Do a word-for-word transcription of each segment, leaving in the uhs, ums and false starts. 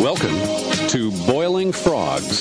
Welcome to Boiling Frogs.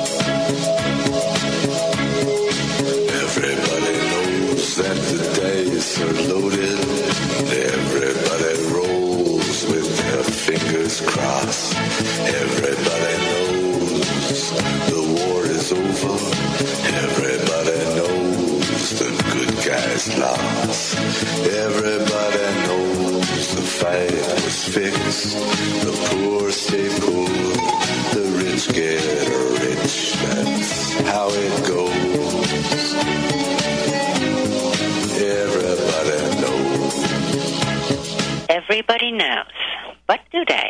Everybody knows that the dice are loaded. Everybody rolls with their fingers crossed. Everybody knows the war is over. Everybody knows the good guys lost. Everybody knows the fight was fixed. The poor stay poor. The rich get rich. That's how it goes. Everybody knows. Everybody knows. But do they?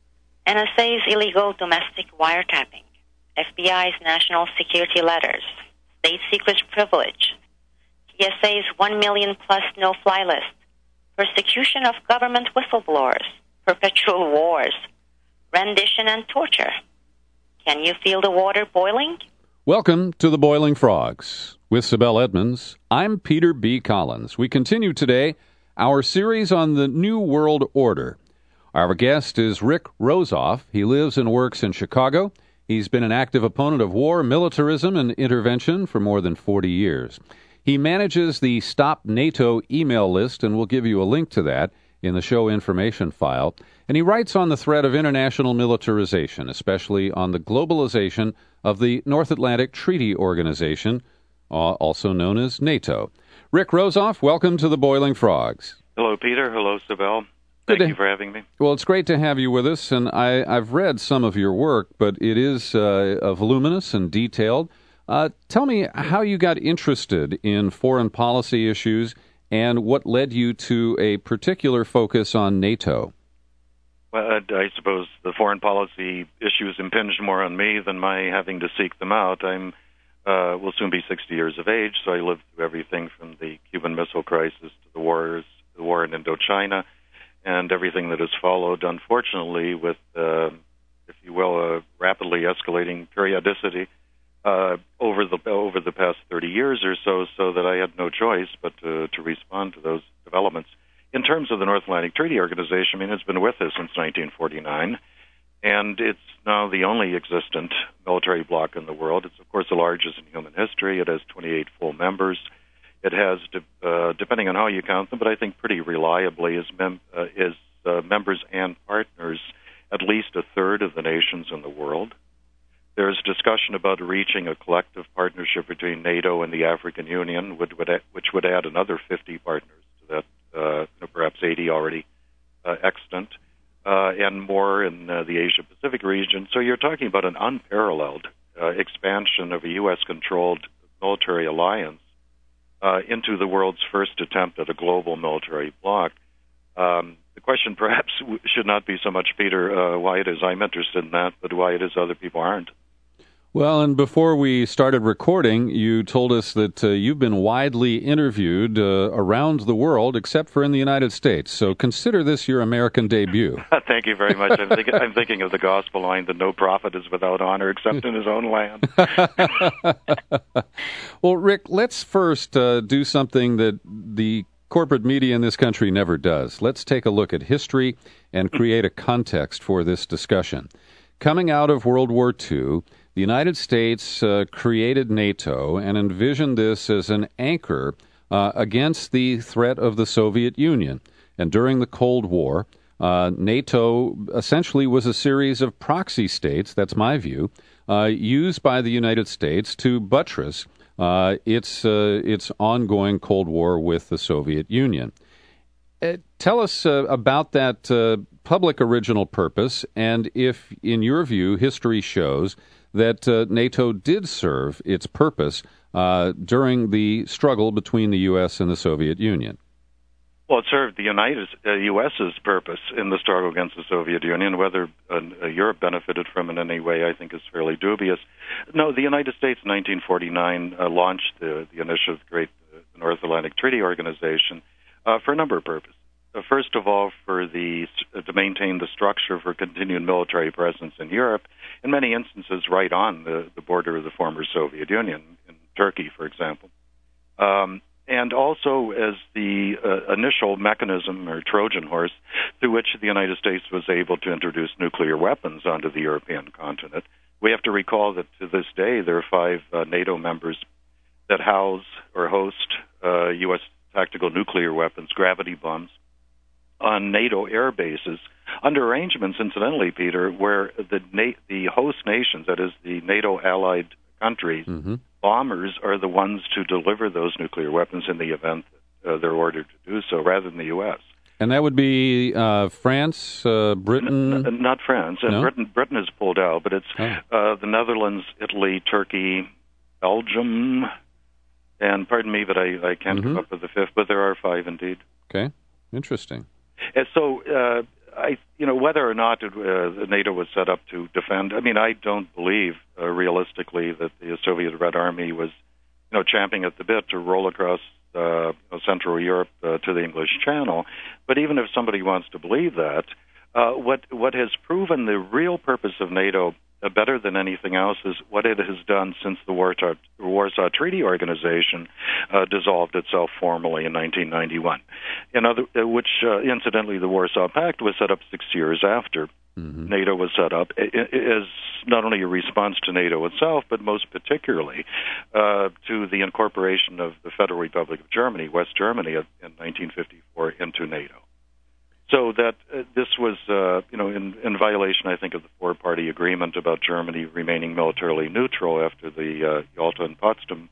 N S A's illegal domestic wiretapping, F B I's national security letters, state secrets privilege, T S A's one million plus no-fly list, persecution of government whistleblowers, perpetual wars, rendition and torture. Can you feel the water boiling? Welcome to the Boiling Frogs. With Sibel Edmonds, I'm Peter B. Collins. We continue today our series on the New World Order. Our guest is Rick Rozoff. He lives and works in Chicago. He's been an active opponent of war, militarism, and intervention for more than forty years. He manages the Stop NATO email list, and we'll give you a link to that in the show information file. And he writes on the threat of international militarization, especially on the globalization of the North Atlantic Treaty Organization, also known as NATO. Rick Rozoff, welcome to the Boiling Frogs. Hello, Peter. Hello, Sibel. Thank Good you for having me. Well, it's great to have you with us, and I, I've read some of your work, but it is uh, voluminous and detailed. Uh, tell me how you got interested in foreign policy issues and what led you to a particular focus on NATO. Well, I suppose the foreign policy issues impinged more on me than my having to seek them out. I'm uh, will soon be sixty years of age, so I lived through everything from the Cuban Missile Crisis to the wars, the war in Indochina, and everything that has followed, unfortunately, with, uh, if you will, a rapidly escalating periodicity uh, over the over the past thirty years or so, so that I had no choice but to, to respond to those developments. In terms of the North Atlantic Treaty Organization, I mean, it's been with us since nineteen forty-nine, and it's now the only existent military bloc in the world. It's, of course, the largest in human history. It has twenty-eight full members. It has, uh, depending on how you count them, but I think pretty reliably, is, mem- uh, is uh, members and partners at least a third of the nations in the world. There's discussion about reaching a collective partnership between NATO and the African Union, which would, which would add another fifty partners to that, uh, perhaps eighty already uh, extant, uh, and more in uh, the Asia-Pacific region. So you're talking about an unparalleled uh, expansion of a U S-controlled military alliance Uh, into the world's first attempt at a global military bloc. Um, the question perhaps w- should not be so much, Peter, uh, why it is I'm interested in that, but why it is other people aren't. Well, and before we started recording, you told us that uh, you've been widely interviewed uh, around the world, except for in the United States. So consider this your American debut. Thank you very much. I'm, think- I'm thinking of the gospel line that no prophet is without honor except in his own land. Well, Rick, let's first uh, do something that the corporate media in this country never does. Let's take a look at history and create a context for this discussion. Coming out of World War Two, the United States uh, created NATO and envisioned this as an anchor uh, against the threat of the Soviet Union. And during the Cold War, uh, NATO essentially was a series of proxy states, that's my view, uh, used by the United States to buttress uh, its, uh, its ongoing Cold War with the Soviet Union. Uh, tell us uh, about that uh, public original purpose, and if, in your view, history shows that uh, NATO did serve its purpose uh, during the struggle between the U S and the Soviet Union. Well, it served the United uh, U S's purpose in the struggle against the Soviet Union. Whether uh, Europe benefited from it in any way, I think, is fairly dubious. No, the United States in nineteen forty-nine uh, launched the, the initiative to create the North Atlantic Treaty Organization uh, for a number of purposes. Uh, first of all, for the uh, to maintain the structure for continued military presence in Europe, in many instances right on the, the border of the former Soviet Union, in Turkey, for example. Um, and also as the uh, initial mechanism or Trojan horse through which the United States was able to introduce nuclear weapons onto the European continent. We have to recall that to this day there are five uh, NATO members that house or host uh, U S tactical nuclear weapons, gravity bombs, on NATO air bases under arrangements, incidentally, Peter, where the Na- the host nations, that is the NATO allied countries, mm-hmm. bombers are the ones to deliver those nuclear weapons in the event that uh, they're ordered to do so, rather than the U S. And that would be uh, France, uh, Britain? N- not France. And no? Britain Britain has pulled out, but it's oh. uh, the Netherlands, Italy, Turkey, Belgium, and pardon me, but I, I can't mm-hmm. come up with the fifth, but there are five indeed. Okay, interesting. And so, uh, I, you know, whether or not it, uh, NATO was set up to defend, I mean, I don't believe uh, realistically that the Soviet Red Army was, you know, champing at the bit to roll across uh, Central Europe uh, to the English Channel. But even if somebody wants to believe that, uh, what what has proven the real purpose of NATO uh, better than anything else is what it has done since the Warsaw, Warsaw Treaty Organization uh, dissolved itself formally in nineteen ninety-one. In other, uh, which uh, incidentally, the Warsaw Pact was set up six years after mm-hmm. NATO was set up, as not only a response to NATO itself, but most particularly uh, to the incorporation of the Federal Republic of Germany, West Germany, in nineteen fifty-four into NATO. So that uh, this was, uh, you know, in, in violation, I think, of the four-party agreement about Germany remaining militarily neutral after the uh, Yalta and Potsdam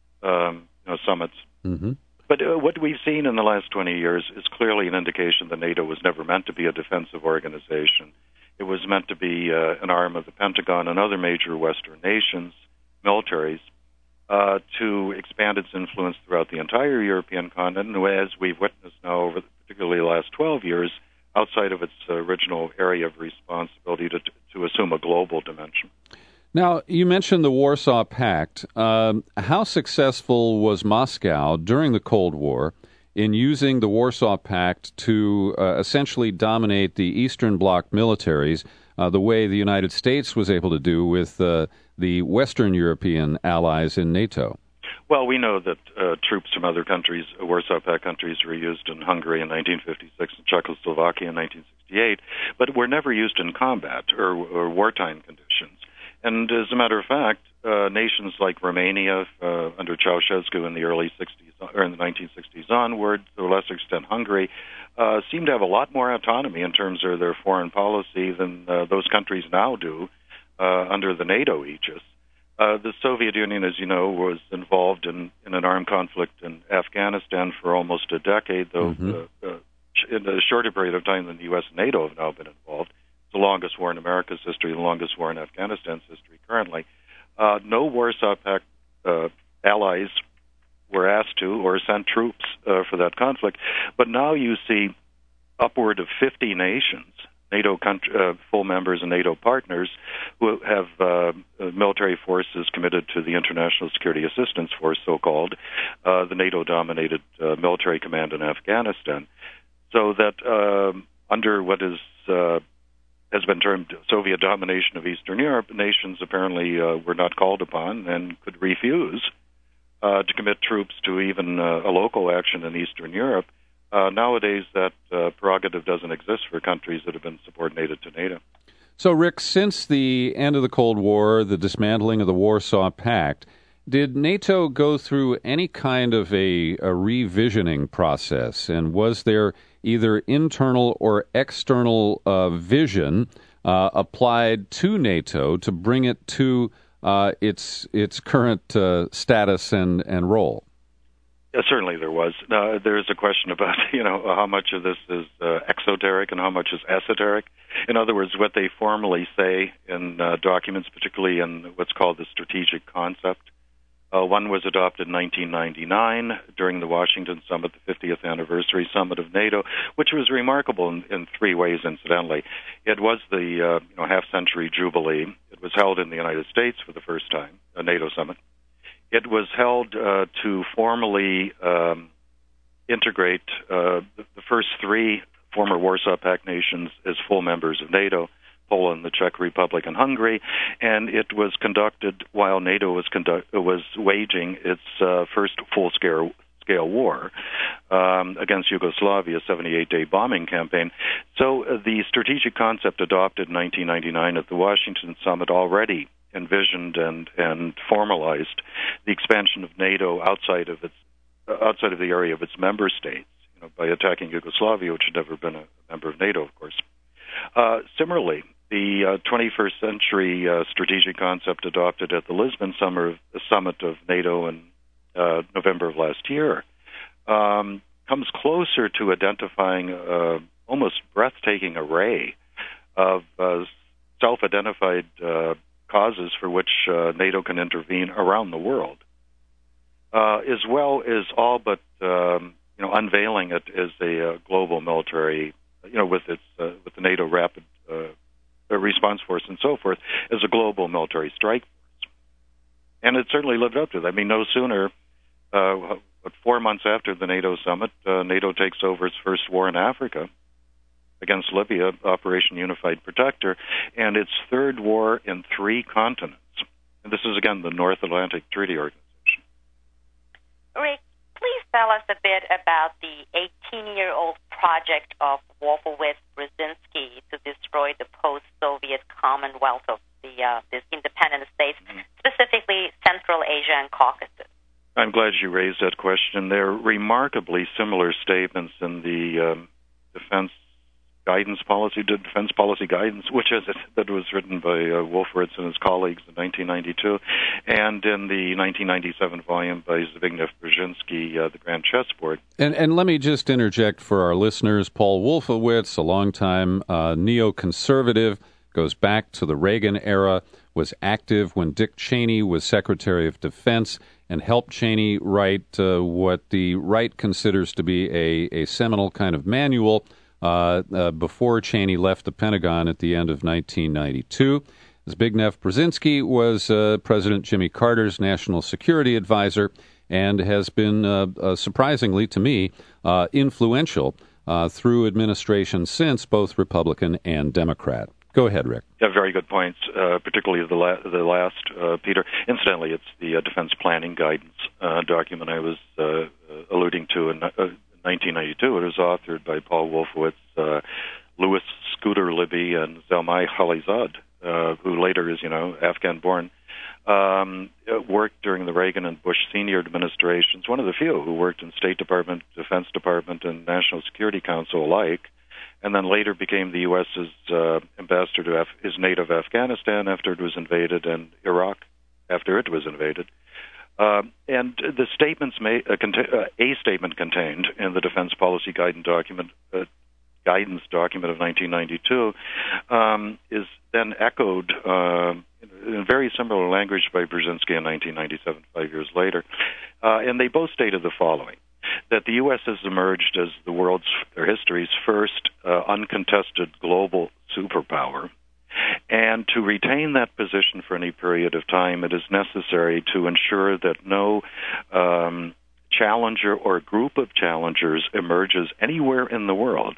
um, you know, summits. Mm-hmm. But uh, what we've seen in the last twenty years is clearly an indication that NATO was never meant to be a defensive organization. It was meant to be uh, an arm of the Pentagon and other major Western nations, militaries, uh, to expand its influence throughout the entire European continent, and as we've witnessed now over the, particularly the last twelve years, outside of its uh, original area of responsibility to, to assume a global dimension. Now, you mentioned the Warsaw Pact. Um, how successful was Moscow during the Cold War in using the Warsaw Pact to uh, essentially dominate the Eastern Bloc militaries uh, the way the United States was able to do with uh, the Western European allies in NATO? Well, we know that uh, troops from other countries, uh, Warsaw Pact countries, were used in Hungary in nineteen fifty-six and Czechoslovakia in nineteen sixty-eight, but were never used in combat or, or wartime conditions. And as a matter of fact, uh, nations like Romania uh, under Ceausescu in the early sixties or in the nineteen sixties onward, to a lesser extent Hungary, uh, seem to have a lot more autonomy in terms of their foreign policy than uh, those countries now do uh, under the NATO aegis. Uh, the Soviet Union, as you know, was involved in, in an armed conflict in Afghanistan for almost a decade, though mm-hmm. uh, uh, in a shorter period of time than the U S and NATO have now been involved. The longest war in America's history, the longest war in Afghanistan's history currently. Uh, no Warsaw Pact uh, allies were asked to or sent troops uh, for that conflict. But now you see upward of fifty nations, NATO country, uh, full members and NATO partners, who have uh, military forces committed to the International Security Assistance Force, so-called, uh, the NATO-dominated uh, military command in Afghanistan. So that uh, under what is uh, has been termed Soviet domination of Eastern Europe, nations apparently uh, were not called upon and could refuse uh, to commit troops to even uh, a local action in Eastern Europe. Uh, nowadays, that uh, prerogative doesn't exist for countries that have been subordinated to NATO. So, Rick, since the end of the Cold War, the dismantling of the Warsaw Pact, did NATO go through any kind of a, a revisioning process? And was there either internal or external uh, vision uh, applied to NATO to bring it to uh, its its current uh, status and, and role? Yeah, certainly there was. Uh, there's a question about, you know, how much of this is uh, exoteric and how much is esoteric. In other words, what they formally say in uh, documents, particularly in what's called the strategic concept. Uh, one was adopted in nineteen ninety-nine during the Washington Summit, the fiftieth anniversary summit of NATO, which was remarkable in, in three ways, incidentally. It was the uh, you know, half-century jubilee. It was held in the United States for the first time, a NATO summit. It was held uh, to formally um, integrate uh, the, the first three former Warsaw Pact nations as full members of NATO, Poland, the Czech Republic, and Hungary, and it was conducted while NATO was conduct- was waging its uh, first full-scale full-scale war um, against Yugoslavia, a seventy-eight day bombing campaign. So uh, the strategic concept adopted in nineteen ninety-nine at the Washington Summit already envisioned and, and formalized the expansion of NATO outside of its uh, outside of the area of its member states, you know, by attacking Yugoslavia, which had never been a member of NATO, of course. Uh, similarly, the uh, twenty-first century uh, strategic concept adopted at the Lisbon summer, summit of NATO in uh, November of last year um, comes closer to identifying uh, almost breathtaking array of uh, self-identified uh, causes for which uh, NATO can intervene around the world, uh, as well as all but um, you know unveiling it as a uh, global military, you know, with its uh, with the NATO Rapid uh, Response Force and so forth, as a global military strike force. And it certainly lived up to that. I mean, no sooner, uh, four months after the NATO summit, uh, NATO takes over its first war in Africa against Libya, Operation Unified Protector, and its third war in three continents. And this is, again, the North Atlantic Treaty Organization. Rick, please tell us a bit about the eighteen-year-old project of Wolfowitz-Brzezinski to destroy the post-Soviet Commonwealth of the uh, this independent states, mm-hmm. specifically Central Asia and Caucasus. I'm glad you raised that question. There are remarkably similar statements in the um, defense guidance policy, defense policy guidance, which is it, that was written by uh, Wolfowitz and his colleagues in nineteen ninety-two, and in the nineteen ninety-seven volume by Zbigniew Brzezinski, uh, The Grand Chessboard. And, and let me just interject for our listeners. Paul Wolfowitz, a longtime uh, neoconservative, goes back to the Reagan era, was active when Dick Cheney was Secretary of Defense, and helped Cheney write uh, what the right considers to be a, a seminal kind of manual Uh, uh, before Cheney left the Pentagon at the end of nineteen ninety-two. Zbigniew Brzezinski was uh, President Jimmy Carter's national security advisor and has been, uh, uh, surprisingly to me, uh, influential uh, through administrations since, both Republican and Democrat. Go ahead, Rick. Yeah, very good points, uh, particularly the, la- the last, uh, Peter. Incidentally, it's the uh, Defense Planning Guidance uh, document I was uh, alluding to in uh, nineteen ninety-two. It was authored by Paul Wolfowitz, uh, Louis Scooter Libby, and Zalmay Khalilzad, uh, who later is, you know, Afghan-born. Um, worked during the Reagan and Bush senior administrations, one of the few who worked in State Department, Defense Department, and National Security Council alike, and then later became the U S's uh, ambassador to Af- his native Afghanistan after it was invaded, and Iraq after it was invaded. Uh, and the statements, may, uh, cont- uh, a statement contained in the Defense Policy Guidance document, uh, guidance document of nineteen ninety-two, um, is then echoed uh, in very similar language by Brzezinski in nineteen ninety-seven, five years later. Uh, and they both stated the following: that the U S has emerged as the world's, their history's first uh, uncontested global superpower. And to retain that position for any period of time, it is necessary to ensure that no um, challenger or group of challengers emerges anywhere in the world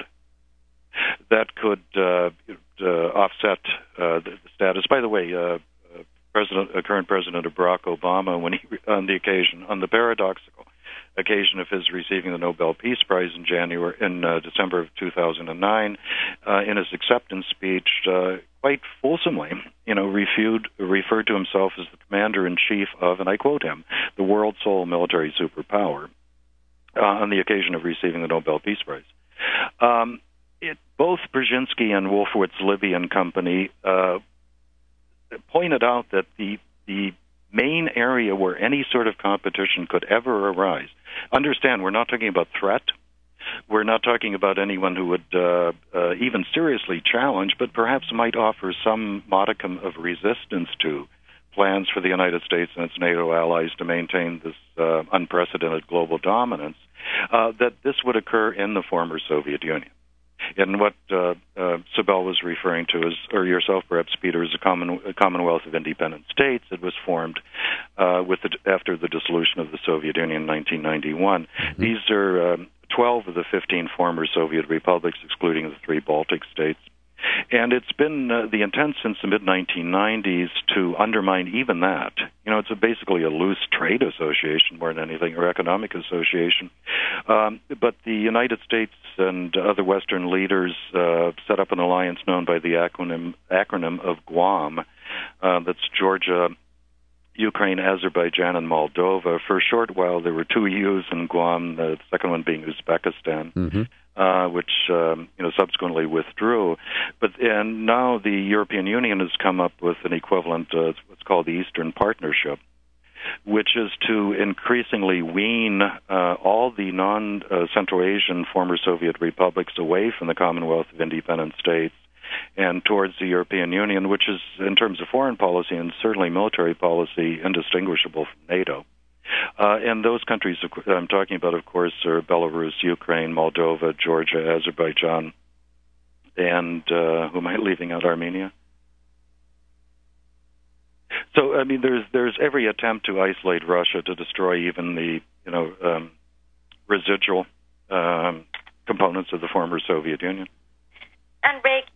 that could uh, uh, offset uh, the status. By the way, uh, President, uh, current President Barack Obama, when he, on the occasion, on the paradoxical occasion of his receiving the Nobel Peace Prize in January, in uh, December of two thousand nine, uh, in his acceptance speech, uh, quite fulsomely, you know, refued, referred to himself as the commander-in-chief of, and I quote him, the world's sole military superpower, uh, on the occasion of receiving the Nobel Peace Prize. Um, it, both Brzezinski and Wolfowitz Libby and Company uh, pointed out that the the main area where any sort of competition could ever arise. Understand, we're not talking about threat. We're not talking about anyone who would uh, uh, even seriously challenge, but perhaps might offer some modicum of resistance to plans for the United States and its NATO allies to maintain this uh, unprecedented global dominance, uh, that this would occur in the former Soviet Union. And what uh, uh, Sibel was referring to, is, or yourself perhaps, Peter, is a, common, a Commonwealth of Independent States that was formed uh, with the, after the dissolution of the Soviet Union in nineteen ninety-one. Mm-hmm. These are um, twelve of the fifteen former Soviet republics, excluding the three Baltic states. And it's been uh, the intent since the mid nineteen nineties to undermine even that You know, it's a basically a loose trade association more than anything, or economic association. Um, but the United States and other Western leaders uh, set up an alliance known by the acronym acronym of GUAM. Uh, that's Georgia, Ukraine, Azerbaijan, and Moldova. For a short while, there were two U's in Guam, the second one being Uzbekistan, mm-hmm. uh, which um, you know subsequently withdrew. But and now the European Union has come up with an equivalent, uh, what's called the Eastern Partnership, which is to increasingly wean uh, all the non-Central uh, Asian former Soviet republics away from the Commonwealth of Independent States and towards the European Union, which is, in terms of foreign policy and certainly military policy, indistinguishable from NATO. Uh, and those countries I'm talking about, of course, are Belarus, Ukraine, Moldova, Georgia, Azerbaijan, and uh, who am I leaving out? Armenia? So, I mean, there's there's every attempt to isolate Russia, to destroy even the, you know, um, residual um, components of the former Soviet Union. And Rick,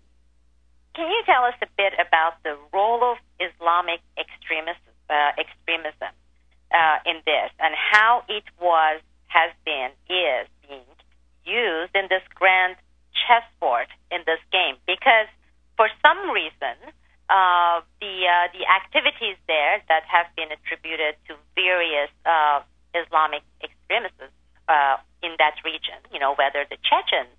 can you tell us a bit about the role of Islamic extremism, uh, extremism uh, in this, and how it was, has been, is being used in this grand chessboard in this game? Because for some reason, uh, the uh, the activities there that have been attributed to various uh, Islamic extremists uh, in that region, you know, whether the Chechens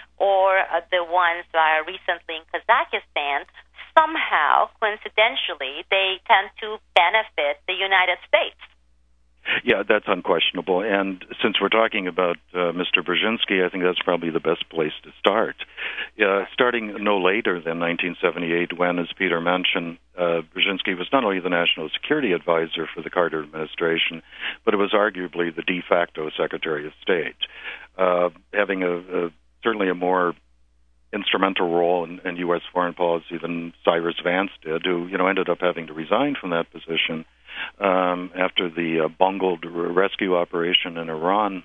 or uh, the ones that are recently in Kazakhstan, somehow, coincidentally, they tend to benefit the United States. Yeah, that's unquestionable. And since we're talking about uh, Mister Brzezinski, I think that's probably the best place to start. Uh, starting no later than nineteen seventy-eight, when, as Peter mentioned, uh, Brzezinski was not only the national security advisor for the Carter administration, but it was arguably the de facto Secretary of State, uh, having a, a certainly a more instrumental role in, in U S foreign policy than Cyrus Vance did, who you know ended up having to resign from that position um, after the uh, bungled rescue operation in Iran.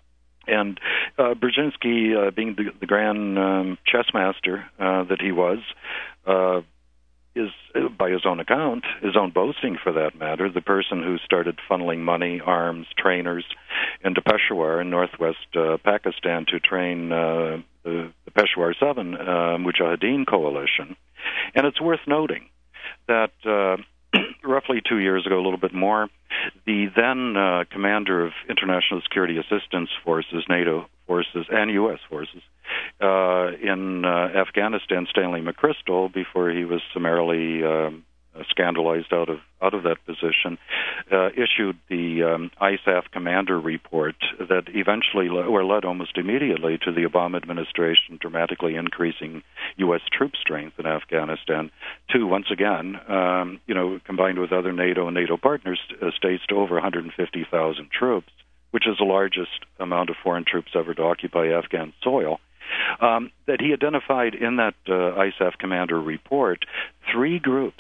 And uh, Brzezinski, uh, being the, the grand um, chess master uh, that he was, uh, is, uh, by his own account, his own boasting for that matter, the person who started funneling money, arms, trainers into Peshawar in northwest uh, Pakistan to train uh, the, the Peshawar seven uh, Mujahideen coalition. And it's worth noting that uh, roughly two years ago, a little bit more, the then uh, commander of International Security Assistance Forces, NATO forces, and U S forces uh, in uh, Afghanistan, Stanley McChrystal, before he was summarily um, scandalized out of out of that position, uh, issued the um, I S A F commander report that eventually, le- or led almost immediately to the Obama administration dramatically increasing U S troop strength in Afghanistan to, once again, um, you know, combined with other NATO and NATO partners uh, states, to over one hundred fifty thousand troops, which is the largest amount of foreign troops ever to occupy Afghan soil. Um, that he identified in that uh, I S A F commander report three groups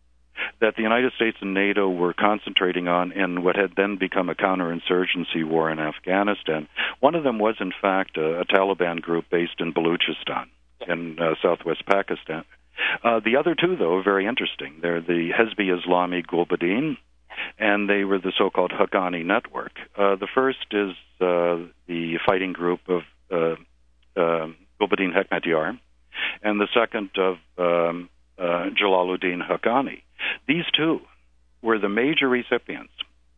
that the United States and NATO were concentrating on in what had then become a counterinsurgency war in Afghanistan. One of them was, in fact, a, a Taliban group based in Baluchistan in uh, southwest Pakistan. Uh, the other two, though, are very interesting. They're the Hezbi Islami Gulbuddin, and they were the so-called Haqqani network. Uh, the first is uh, the fighting group of uh, uh, Gulbuddin Hekmatyar, and the second of um, uh, Jalaluddin Haqqani. These two were the major recipients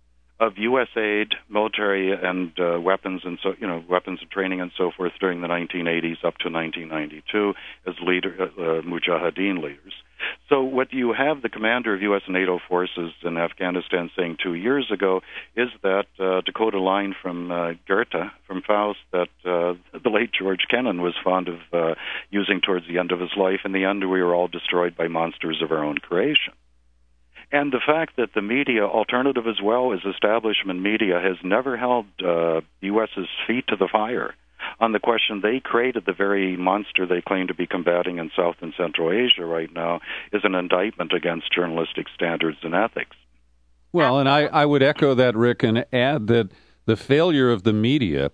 of U S aid, military and uh, weapons and so you know weapons and training and so forth during the nineteen eighties up to nineteen ninety-two as leader uh, uh, Mujahideen leaders. So what you have the commander of U S and NATO forces in Afghanistan saying two years ago is that uh, to quote a line from uh, Goethe, from Faust, that uh, the late George Kennan was fond of uh, using towards the end of his life. In the end, we were all destroyed by monsters of our own creation. And the fact that the media, alternative as well as establishment media, has never held uh, U S's feet to the fire on the question they created the very monster they claim to be combating in South and Central Asia right now is an indictment against journalistic standards and ethics. Well, and I, I would echo that, Rick, and add that the failure of the media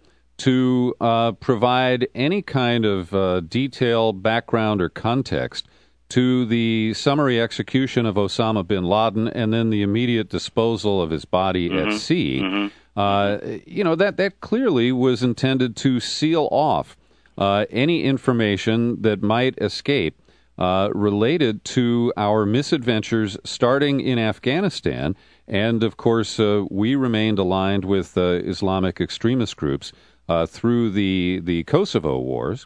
to uh, provide any kind of uh, detail, background, or context to the summary execution of Osama bin Laden and then the immediate disposal of his body Mm-hmm. at sea, Mm-hmm. uh, you know, that, that clearly was intended to seal off uh, any information that might escape uh, related to our misadventures starting in Afghanistan. And, of course, uh, we remained aligned with uh, Islamic extremist groups uh, through the, the Kosovo wars.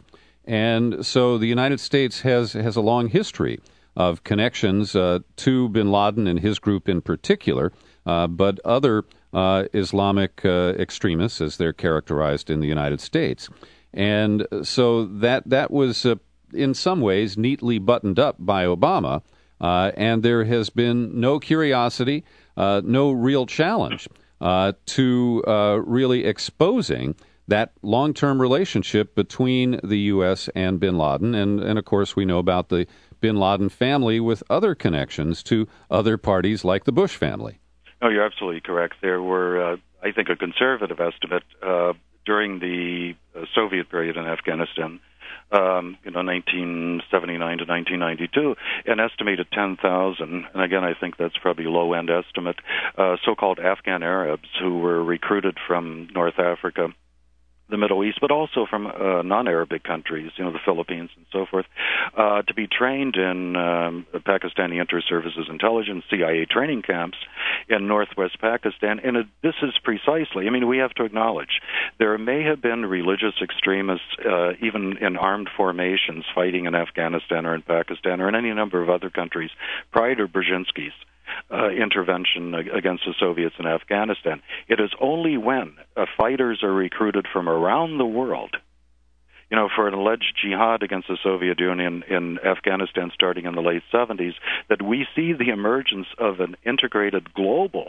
And so the United States has, has a long history of connections uh, to bin Laden and his group in particular, uh, but other uh, Islamic uh, extremists, as they're characterized in the United States. And so that, that was, uh, in some ways, neatly buttoned up by Obama, uh, and there has been no curiosity, uh, no real challenge uh, to uh, really exposing that long-term relationship between the U S and bin Laden. And, and, of course, we know about the bin Laden family with other connections to other parties like the Bush family. No, you're absolutely correct. There were, uh, I think, a conservative estimate uh, during the uh, Soviet period in Afghanistan, um, you know, nineteen seventy-nine to nineteen ninety-two, an estimated ten thousand, and again, I think that's probably a low-end estimate, uh, so-called Afghan Arabs who were recruited from North Africa, the Middle East, but also from uh, non-Arabic countries, you know, the Philippines and so forth, uh, to be trained in um, Pakistani Inter-Services Intelligence, C I A training camps in northwest Pakistan. And it, this is precisely, I mean, we have to acknowledge, there may have been religious extremists, uh, even in armed formations, fighting in Afghanistan or in Pakistan or in any number of other countries prior to Brzezinski's Uh, intervention against the Soviets in Afghanistan. It is only when uh, fighters are recruited from around the world, you know, for an alleged jihad against the Soviet Union in Afghanistan starting in the late seventies, that we see the emergence of an integrated global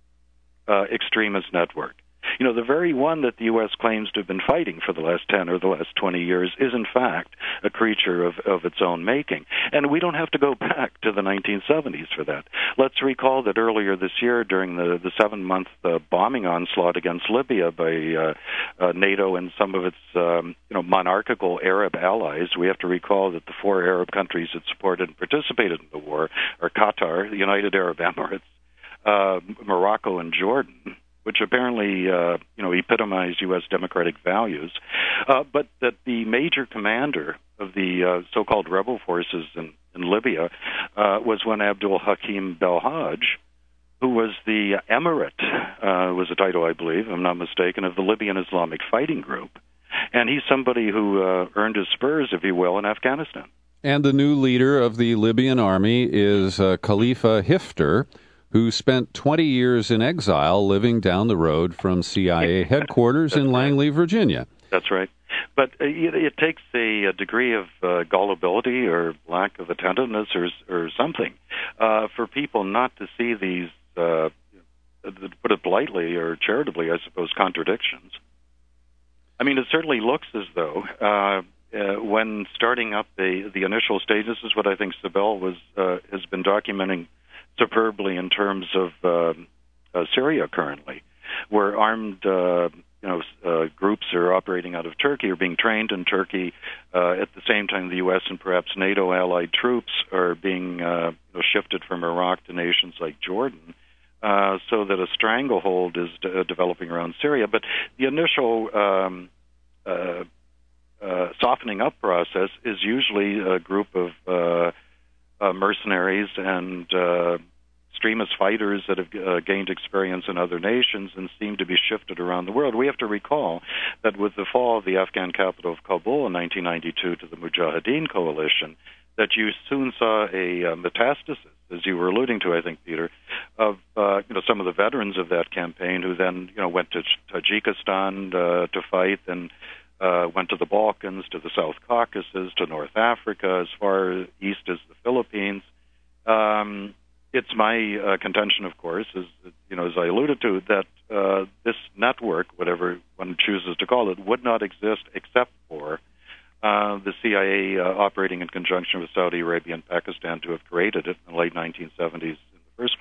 uh, extremist network. You know, the very one that the U S claims to have been fighting for the last ten or the last twenty years is, in fact, a creature of, of its own making. And we don't have to go back to the nineteen seventies for that. Let's recall that earlier this year, during the, the seven-month uh, bombing onslaught against Libya by uh, uh, NATO and some of its um, you know, monarchical Arab allies, we have to recall that the four Arab countries that supported and participated in the war are Qatar, the United Arab Emirates, uh, Morocco, and Jordan, which apparently, uh, you know, epitomize U S democratic values, uh, but that the major commander of the uh, so-called rebel forces in, in Libya uh, was one Abdul Hakim Belhaj, who was the emirate, uh, was a title, I believe, if I'm not mistaken, of the Libyan Islamic Fighting Group. And he's somebody who uh, earned his spurs, if you will, in Afghanistan. And the new leader of the Libyan army is uh, Khalifa Hifter, who spent twenty years in exile living down the road from C I A headquarters in Langley, right. Virginia. That's right. But uh, it, it takes a, a degree of uh, gullibility or lack of attentiveness or, or something uh, for people not to see these, uh, to put it politely or charitably, I suppose, contradictions. I mean, it certainly looks as though uh, uh, when starting up the, the initial stage, this is what I think Sibel was uh, has been documenting superbly in terms of uh, uh, Syria currently, where armed uh, you know uh, groups are operating out of Turkey, are being trained in Turkey. Uh, at the same time, the U S and perhaps NATO allied troops are being uh, you know, shifted from Iraq to nations like Jordan, uh, so that a stranglehold is de- developing around Syria. But the initial um, uh, uh, softening up process is usually a group of uh, Uh, mercenaries and uh, extremist fighters that have uh, gained experience in other nations and seem to be shifted around the world. We have to recall that with the fall of the Afghan capital of Kabul in nineteen ninety-two to the Mujahideen coalition, that you soon saw a uh, metastasis, as you were alluding to, I think, Peter, of uh, you know some of the veterans of that campaign who then you know went to Tajikistan uh, to fight and Uh, went to the Balkans, to the South Caucasus, to North Africa, as far east as the Philippines. Um, it's my uh, contention, of course, is you know, as I alluded to, that uh, this network, whatever one chooses to call it, would not exist except for uh, the C I A uh, operating in conjunction with Saudi Arabia and Pakistan to have created it in the late nineteen seventies in the first place.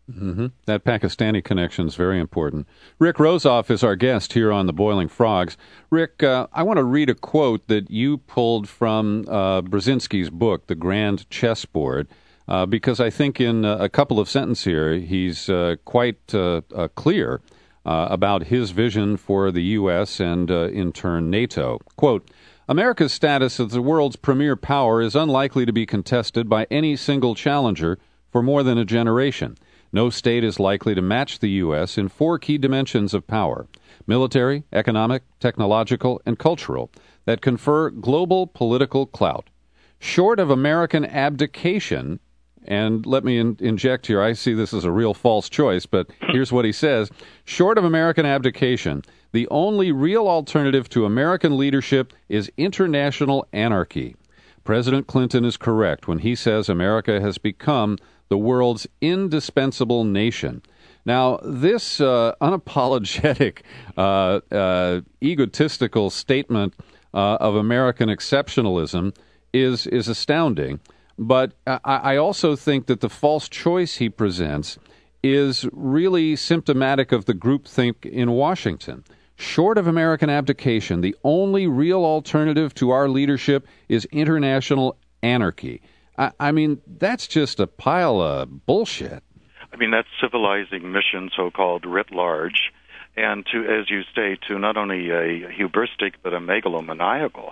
Mm-hmm. That Pakistani connection is very important. Rick Rozoff is our guest here on the Boiling Frogs. Rick, uh, I want to read a quote that you pulled from uh, Brzezinski's book, The Grand Chessboard, uh, because I think in uh, a couple of sentences here, he's uh, quite uh, uh, clear uh, about his vision for the U S and, uh, in turn, NATO. Quote, America's status as the world's premier power is unlikely to be contested by any single challenger for more than a generation. No state is likely to match the U S in four key dimensions of power: military, economic, technological, and cultural, that confer global political clout. Short of American abdication, and let me in- inject here, I see this as a real false choice, but here's what he says. Short of American abdication, the only real alternative to American leadership is international anarchy. President Clinton is correct when he says America has become the world's indispensable nation. Now, this uh, unapologetic, uh, uh, egotistical statement uh, of American exceptionalism is is astounding. But I, I also think that the false choice he presents is really symptomatic of the groupthink in Washington. Short of American abdication, the only real alternative to our leadership is international anarchy. I, I mean, that's just a pile of bullshit. I mean, that's civilizing mission, so-called, writ large, and to, as you say, to not only a hubristic but a megalomaniacal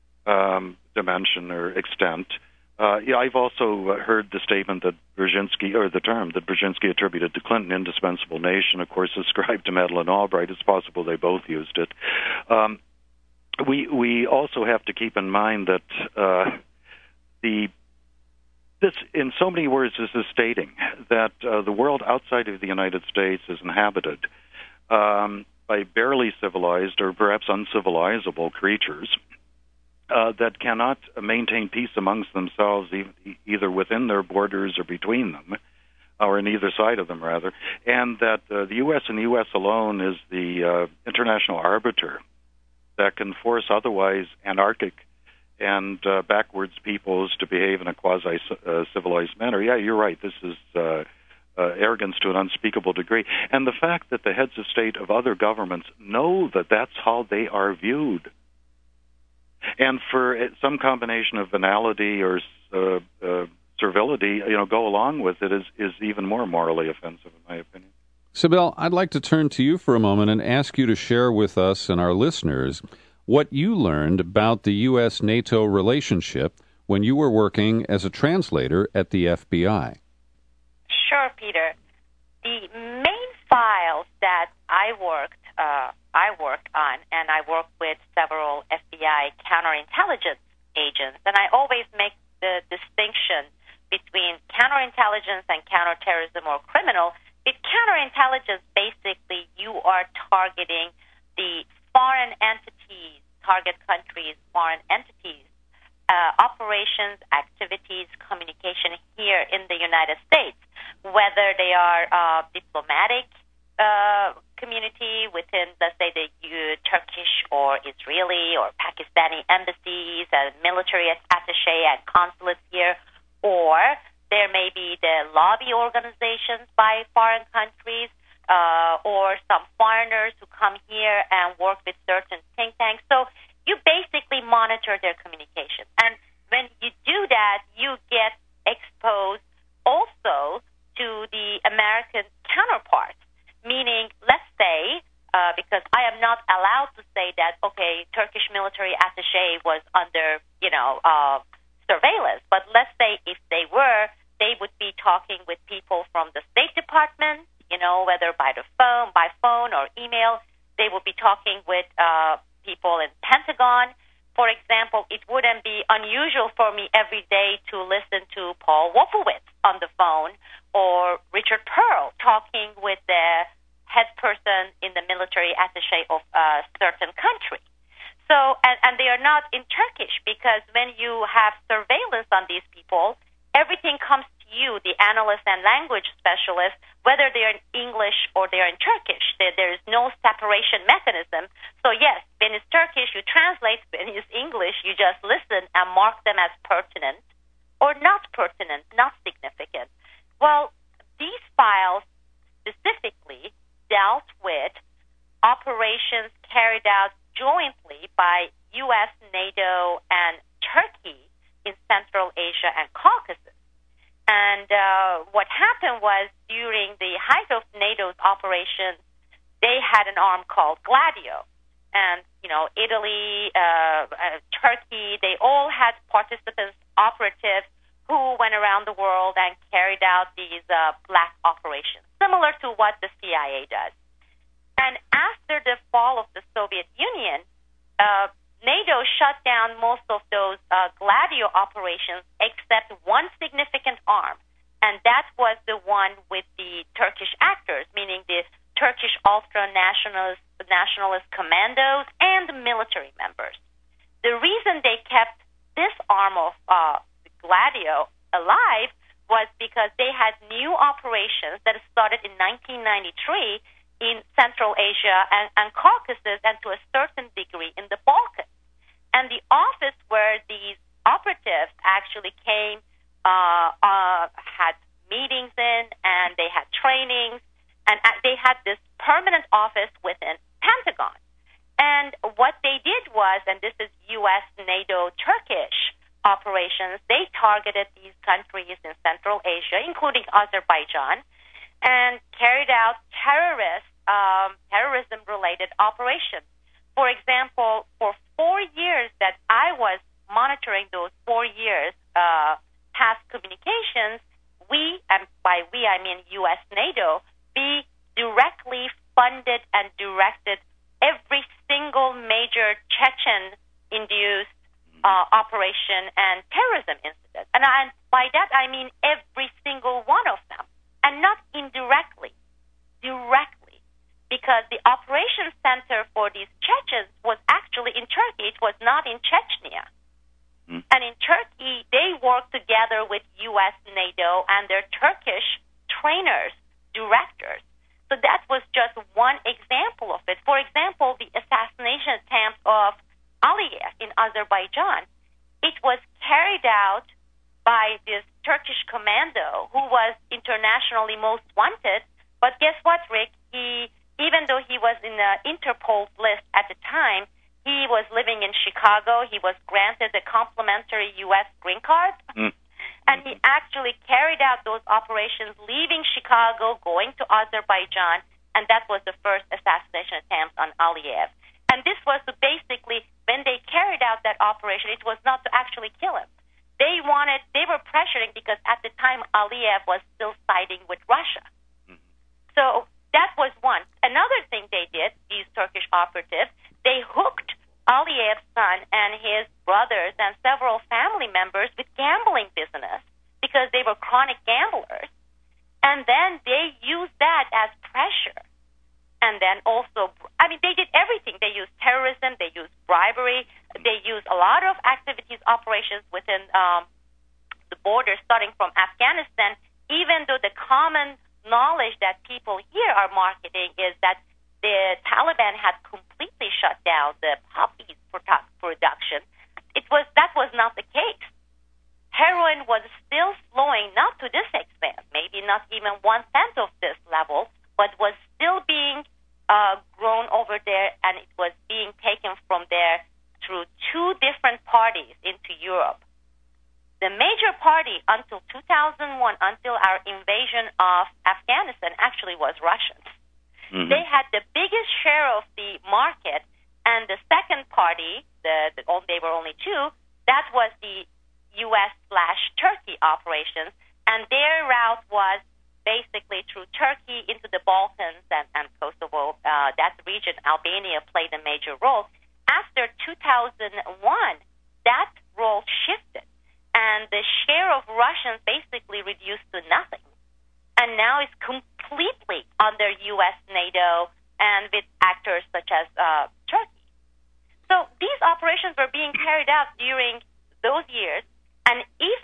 um, dimension or extent. Uh, yeah, I've also heard the statement that Brzezinski, or the term that Brzezinski attributed to Clinton, indispensable nation, of course, ascribed to Madeleine Albright. It's possible they both used it. Um, we we also have to keep in mind that uh, the this, in so many words, this is stating that uh, the world outside of the United States is inhabited um, by barely civilized or perhaps uncivilizable creatures Uh, that cannot maintain peace amongst themselves, e- either within their borders or between them, or in either side of them, rather, and that uh, the U S and the U S alone is the uh, international arbiter that can force otherwise anarchic and uh, backwards peoples to behave in a quasi-civilized manner. Yeah, you're right. This is uh, uh, arrogance to an unspeakable degree. And the fact that the heads of state of other governments know that that's how they are viewed, and for some combination of venality or uh, uh, servility, you know, go along with it is, is even more morally offensive, in my opinion. Sibel, I'd like to turn to you for a moment and ask you to share with us and our listeners what you learned about the U S NATO relationship when you were working as a translator at the F B I. Sure, Peter. The main files that I worked uh, I worked on, and I worked with several F B I counterintelligence agents, and I always make the distinction between counterintelligence and counterterrorism or criminal. With counterintelligence, basically, you are targeting the foreign entities, target countries, foreign entities, uh, operations, activities, communication here in the United States, whether they are uh, diplomatic uh, community within, let's say, the uh, Turkish or Israeli or Pakistani embassies and military attaché and consulates here, or there may be the lobby organizations by foreign countries, uh, or some foreigners who come here and work with certain think tanks. So you basically monitor their communication. And when you do that, you get exposed also to the American counterparts, meaning, let's say, uh, because I am not allowed to say that, okay, Turkish military attaché was under, you know, uh, surveillance, but let's say if they were, they would be talking with people from the State Department, you know, whether by the phone, by phone or email. They would be talking with uh, people in Pentagon. For example, it wouldn't be unusual for me every day to listen to Paul Wolfowitz on the phone or Richard Pearl talking with the head person in the military attaché of a certain country. So, and, and they are not in Turkish, because when you have surveillance on these people, everything comes to you, the analyst and language specialist, whether they're in English or they're in Turkish. There, there is no separation mechanism. So yes, when it's Turkish, you translate. When it's English, you just listen and mark them as pertinent or not pertinent, not significant. Well, these files specifically dealt with operations carried out jointly by U S, NATO, and Turkey in Central Asia and Caucasus. And uh, what happened was during the height of NATO's operation, they had an arm called Gladio. And, you know, Italy, uh, uh, Turkey, they all had participants, operatives, who went around the world and carried out these uh, black operations, similar to what the C I A does. And after the fall of the Soviet Union, uh, NATO shut down most of those uh, Gladio operations except one significant arm, and that was the one with the Turkish actors, meaning the Turkish ultra-nationalist nationalist commandos and military members. The reason they kept this arm of uh, Gladio alive was because they had new operations that started in nineteen ninety-three in Central Asia and, and Caucasus, and to a certain degree in the Balkans. And the office where these operatives actually came, uh, uh, had meetings in, and they had trainings, and they had this permanent office within Pentagon. And what they did was, and this is U S, NATO, Turkish operations, they targeted these countries in Central Asia, including Azerbaijan, and carried out terrorist, um, terrorism-related operations. For example, for four years that I was monitoring those four years uh, past communications, we, and by we I mean U S, NATO, we directly funded and directed every single major Chechen-induced uh, operation and terrorism incident. And I, by that I mean every single one of them, and not indirectly, directly, because the operation center for these Chechens was actually in Turkey. It was not in Chechnya. Mm. And in Turkey, they worked together with U S, NATO, and their Turkish trainers, directors. So that was just one example of it. For example, the assassination attempt of Aliyev in Azerbaijan, it was carried out by this Turkish commando who was internationally most wanted. But guess what, Rick? He, even though he was in the Interpol list at the time, he was living in Chicago. He was granted a complimentary U S green card. Mm. And he actually carried out those operations, leaving Chicago, going to Azerbaijan, and that was the first assassination attempt on Aliyev. And this was to basically, when they carried out that operation, it was not to actually kill him. They wanted, they were pressuring because at the time Aliyev was still siding with Russia. Mm-hmm. So that was one. Another thing they did, these Turkish operatives, they hooked Aliyev's son and his brothers and several family members with gambling business because they were chronic gamblers. And then they used that as pressure. And then also, I mean, they did everything. They used terrorism, they used bribery, they used a lot of activities, operations within um, the border, starting from Afghanistan, even though the common knowledge that people here are marketing is that the Taliban had completely shut down the poppy production. It was that was not the case. Heroin was still flowing, not to this extent, maybe not even one tenth of this level, but was still being uh, grown over there, and it was being taken from there through two different parties into Europe. The major party until two thousand one, until our invasion of Afghanistan, actually was Russians. Mm-hmm. They had the biggest share of the market, and the second party, the, the they were only two, that was the U S slash Turkey operations, and their route was basically through Turkey into the Balkans and, and Kosovo. Uh, that region, Albania, played a major role. After two thousand one, that role shifted, and the share of Russians basically reduced to nothing. And now it's completely under U S, NATO, and with actors such as uh, Turkey. So these operations were being carried out during those years, and if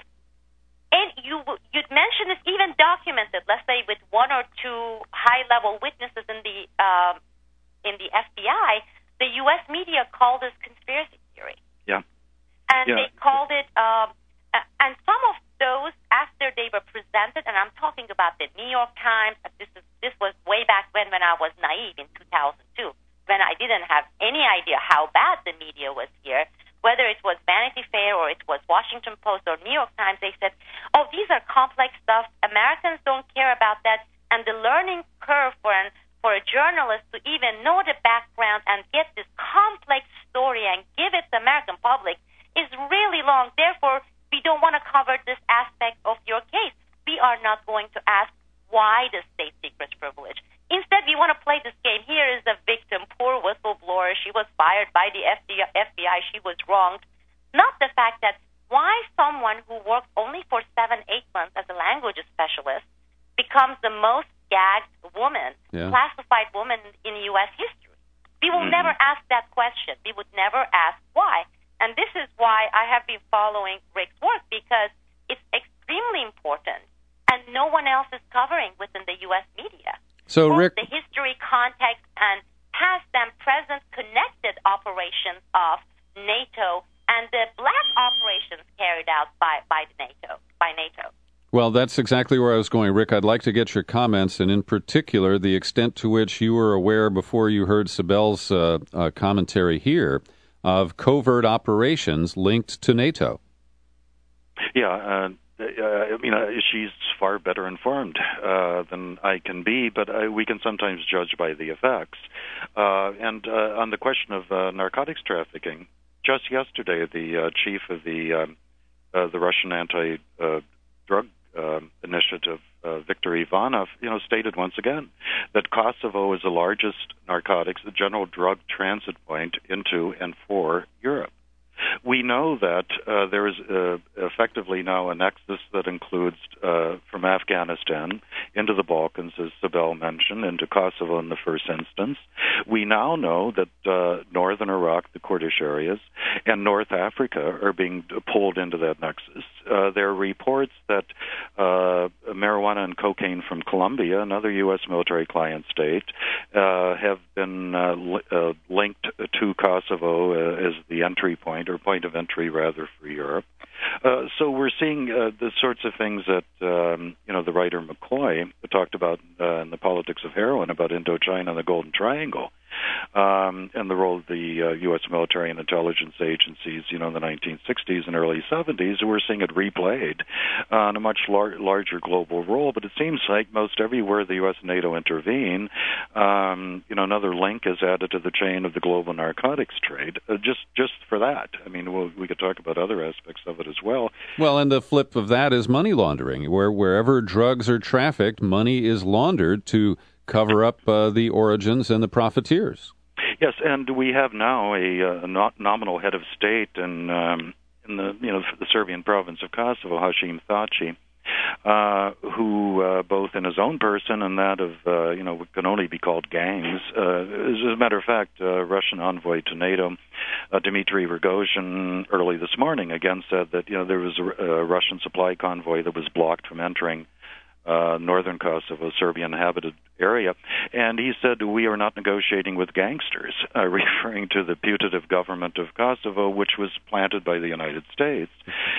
and you you'd mentioned it's even documented, let's say with one or two high-level witnesses in the um, in the F B I, the U S media called this conspiracy theory. Yeah, and yeah. they called it, um, and some of those, after they were presented presented, and I'm talking about the New York Times. This is this was way back when, when I was naive in two thousand two, when I didn't have any idea how bad the media was here. Whether it was Vanity Fair or it was Washington Post or New York Times, they said, "Oh, these are complex stuff. Americans don't care about that." And the learning curve for an for a journalist to even know the background and get this complex story and give it to the American public is really long. Therefore, we don't want to cover this aspect of your case. We are not going to ask why the state secret's privilege. Instead, we want to play this game. Here is a victim, poor whistleblower. She was fired by the F B I. She was wronged. Not the fact that why someone who worked only for seven, eight months as a language specialist becomes the most gagged woman, yeah. classified woman in U S history. We will mm-hmm. never ask that question. We would never ask why. And this is why I have been following Rick's work, because it's extremely important, and no one else is covering within the U S media. So, Both Rick, the history, context, and past and present connected operations of NATO and the black operations carried out by, by NATO, by NATO. Well, that's exactly where I was going, Rick. I'd like to get your comments, and in particular, the extent to which you were aware before you heard Sibel's uh, uh, commentary here of covert operations linked to NATO. Yeah, uh, uh, I mean, uh, she's far better informed uh, than I can be, but uh, we can sometimes judge by the effects. Uh, and uh, on the question of uh, narcotics trafficking, just yesterday, the uh, chief of the um, uh, the Russian anti-drug uh, uh, initiative, uh, Viktor Ivanov, you know, stated once again that Kosovo is the largest narcotics, the general drug transit point into and for Europe. We know that uh, there is uh, effectively now a nexus that includes uh, from Afghanistan into the Balkans, as Sibel mentioned, into Kosovo in the first instance. We now know that uh, northern Iraq, the Kurdish areas, and North Africa are being pulled into that nexus. Uh, there are reports that uh, marijuana and cocaine from Colombia, another U S military client state, uh, have been uh, li- uh, linked to Kosovo uh, as the entry point, or point of entry, rather, for Europe. Uh, so we're seeing uh, the sorts of things that, um, you know, the writer McCoy talked about uh, in The Politics of Heroin, about Indochina and the Golden Triangle, um, and the role of the uh, U S military and intelligence agencies, you know, in the nineteen sixties and early seventies. We're seeing it replayed on a much lar- larger global role, but it seems like most everywhere the U S and NATO intervene, um, you know, another link is added to the chain of the global narcotics trade, uh, just, just for that. I mean, we'll, we could talk about other aspects of it as well. Well, and the flip of that is money laundering, where wherever drugs are trafficked, money is laundered to cover up uh, the origins and the profiteers. Yes, and we have now a, a nominal head of state in um, in the you know the Serbian province of Kosovo, Hashim Thaci, uh, who uh, both in his own person and that of uh, you know what can only be called gangs. Uh, as a matter of fact, uh, Russian envoy to NATO, uh, Dmitry Rogozhin, early this morning again said that you know there was a, a Russian supply convoy that was blocked from entering Uh, northern Kosovo, Serbian-inhabited area, and he said, we are not negotiating with gangsters, uh, referring to the putative government of Kosovo, which was planted by the United States,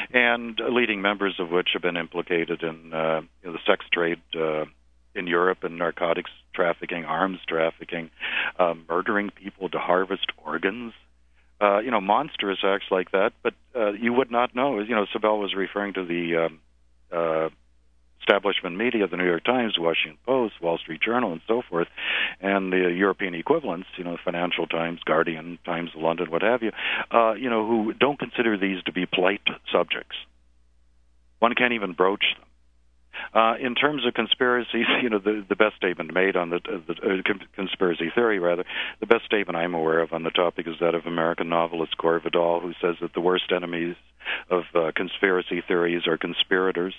and leading members of which have been implicated in uh, you know, the sex trade uh, in Europe, and narcotics trafficking, arms trafficking, uh, murdering people to harvest organs. Uh, you know, monstrous acts like that, but uh, you would not know. You know, Sibel was referring to the um, uh, establishment media, the New York Times, Washington Post, Wall Street Journal, and so forth, and the European equivalents, you know, Financial Times, Guardian, Times of London, what have you, uh, you know, who don't consider these to be polite subjects. One can't even broach them. Uh, in terms of conspiracies, you know, the, the best statement made on the, the uh, conspiracy theory, rather, the best statement I'm aware of on the topic is that of American novelist Gore Vidal, who says that the worst enemies of uh, conspiracy theories are conspirators.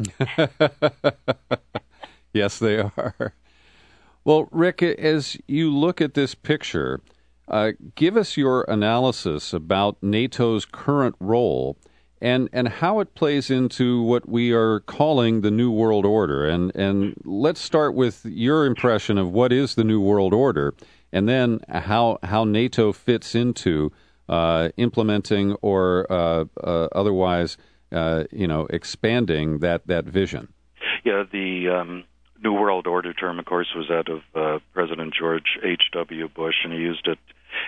Yes, they are. Well, Rick, as you look at this picture, uh, give us your analysis about NATO's current role and, and how it plays into what we are calling the New World Order. And, and let's start with your impression of what is the New World Order, and then how, how NATO fits into uh, implementing or uh, uh, otherwise Uh, you know, expanding that, that vision. Yeah, the um, New World Order term, of course, was that of uh, President George H W. Bush, and he used it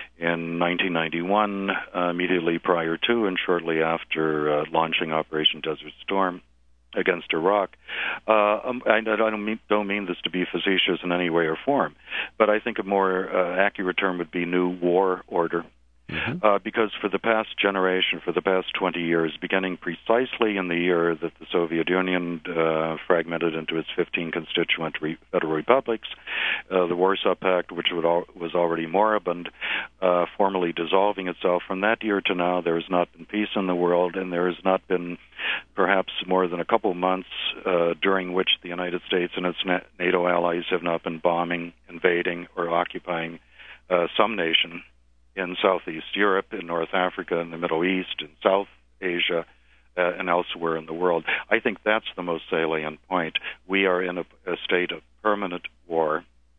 in nineteen ninety-one, uh, immediately prior to and shortly after uh, launching Operation Desert Storm against Iraq. Uh, um, I, I don't, mean, don't mean this to be facetious in any way or form, but I think a more uh, accurate term would be New War Order. Mm-hmm. Uh, because for the past generation, for the past twenty years, beginning precisely in the year that the Soviet Union uh, fragmented into its fifteen constituent re- federal republics, uh, the Warsaw Pact, which would al- was already moribund, uh, formally dissolving itself. From that year to now, there has not been peace in the world, and there has not been perhaps more than a couple months uh, during which the United States and its na- NATO allies have not been bombing, invading, or occupying uh, some nation in Southeast Europe, in North Africa, in the Middle East, in South Asia, uh, and elsewhere in the world. I think that's the most salient point. We are in a, a state of permanent war.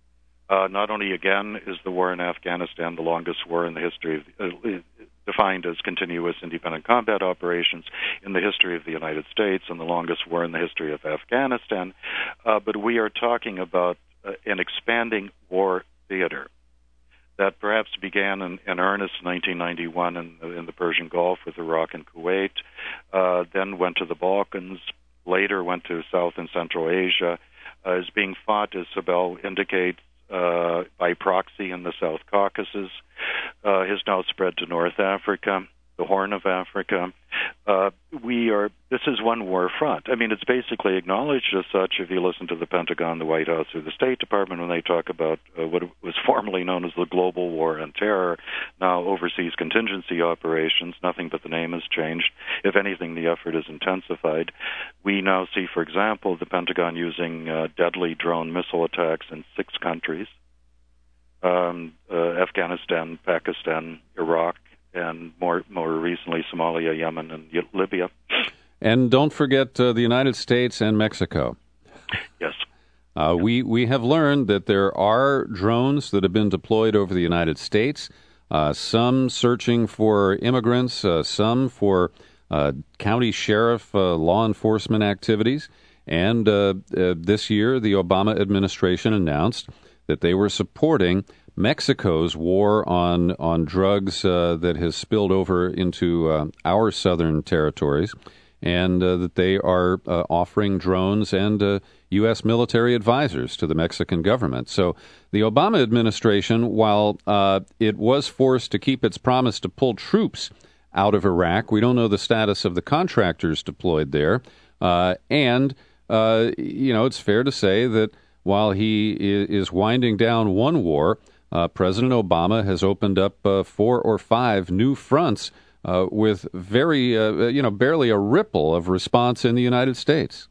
Uh, not only, again, is the war in Afghanistan the longest war in the history of, uh, defined as continuous independent combat operations in the history of the United States, and the longest war in the history of Afghanistan, uh, but we are talking about uh, an expanding war theater that perhaps began in, in earnest in nineteen ninety-one in, in the Persian Gulf with Iraq and Kuwait, uh, then went to the Balkans, later went to South and Central Asia, uh, is being fought, as Sibel indicates, uh, by proxy in the South Caucasus, uh, has now spread to North Africa, the Horn of Africa. Uh, we are. This is one war front. I mean, it's basically acknowledged as such if you listen to the Pentagon, the White House, or the State Department when they talk about uh, what was formerly known as the global war on terror, now overseas contingency operations. Nothing but the name has changed. If anything, the effort has intensified. We now see, for example, the Pentagon using uh, deadly drone missile attacks in six countries, um, uh, Afghanistan, Pakistan, Iraq, and more more recently Somalia, Yemen, and Libya. And don't forget uh, the United States and Mexico. Yes. Uh, we, we have learned that there are drones that have been deployed over the United States, uh, some searching for immigrants, uh, some for uh, county sheriff uh, law enforcement activities. And uh, uh, this year, the Obama administration announced that they were supporting Mexico's war on on drugs uh, that has spilled over into uh, our southern territories, and uh, that they are uh, offering drones and uh, U S military advisors to the Mexican government. So the Obama administration, while uh, it was forced to keep its promise to pull troops out of Iraq, we don't know the status of the contractors deployed there, uh, and uh, you know, it's fair to say that while he is winding down one war, Uh, President Obama has opened up uh, four or five new fronts uh, with very, uh, you know, barely a ripple of response in the United States.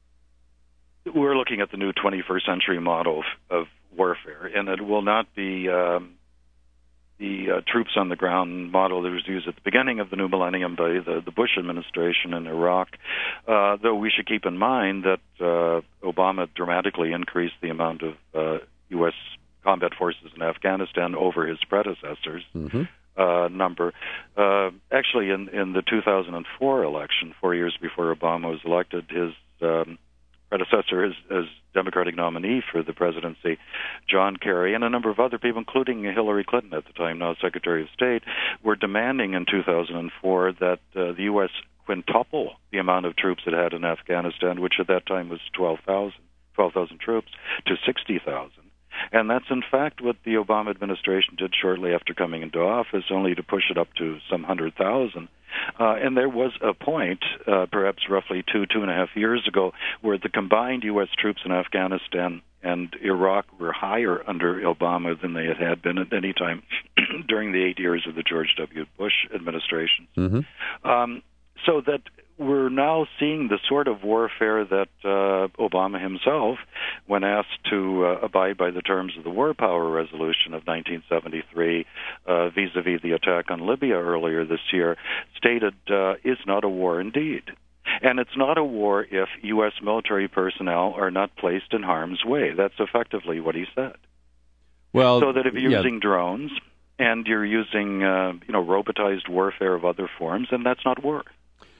We're looking at the new twenty-first century model of, of warfare, and it will not be um, the uh, troops on the ground model that was used at the beginning of the new millennium by the, the Bush administration in Iraq, uh, though we should keep in mind that uh, Obama dramatically increased the amount of uh, U S combat forces in Afghanistan over his predecessors' mm-hmm. uh, number. Uh, actually, in, in the two thousand four election, four years before Obama was elected, his um, predecessor, his, his Democratic nominee for the presidency, John Kerry, and a number of other people, including Hillary Clinton at the time, now Secretary of State, were demanding in two thousand four that uh, the U S quintuple the amount of troops it had in Afghanistan, which at that time was twelve thousand, twelve thousand troops, to sixty thousand. And that's, in fact, what the Obama administration did shortly after coming into office, only to push it up to some hundred thousand. Uh, and there was a point, uh, perhaps roughly two, two and a half years ago, where the combined U S troops in Afghanistan and Iraq were higher under Obama than they had, had been at any time during the eight years of the George W. Bush administration. Mm-hmm. Um, so that we're now seeing the sort of warfare that uh, Obama himself, when asked to uh, abide by the terms of the War Power Resolution of nineteen seventy-three, uh, vis-a-vis the attack on Libya earlier this year, stated uh, is not a war indeed. And it's not a war if U S military personnel are not placed in harm's way. That's effectively what he said. Well, so that if you're yeah. using drones and you're using uh, you know, robotized warfare of other forms, then that's not war.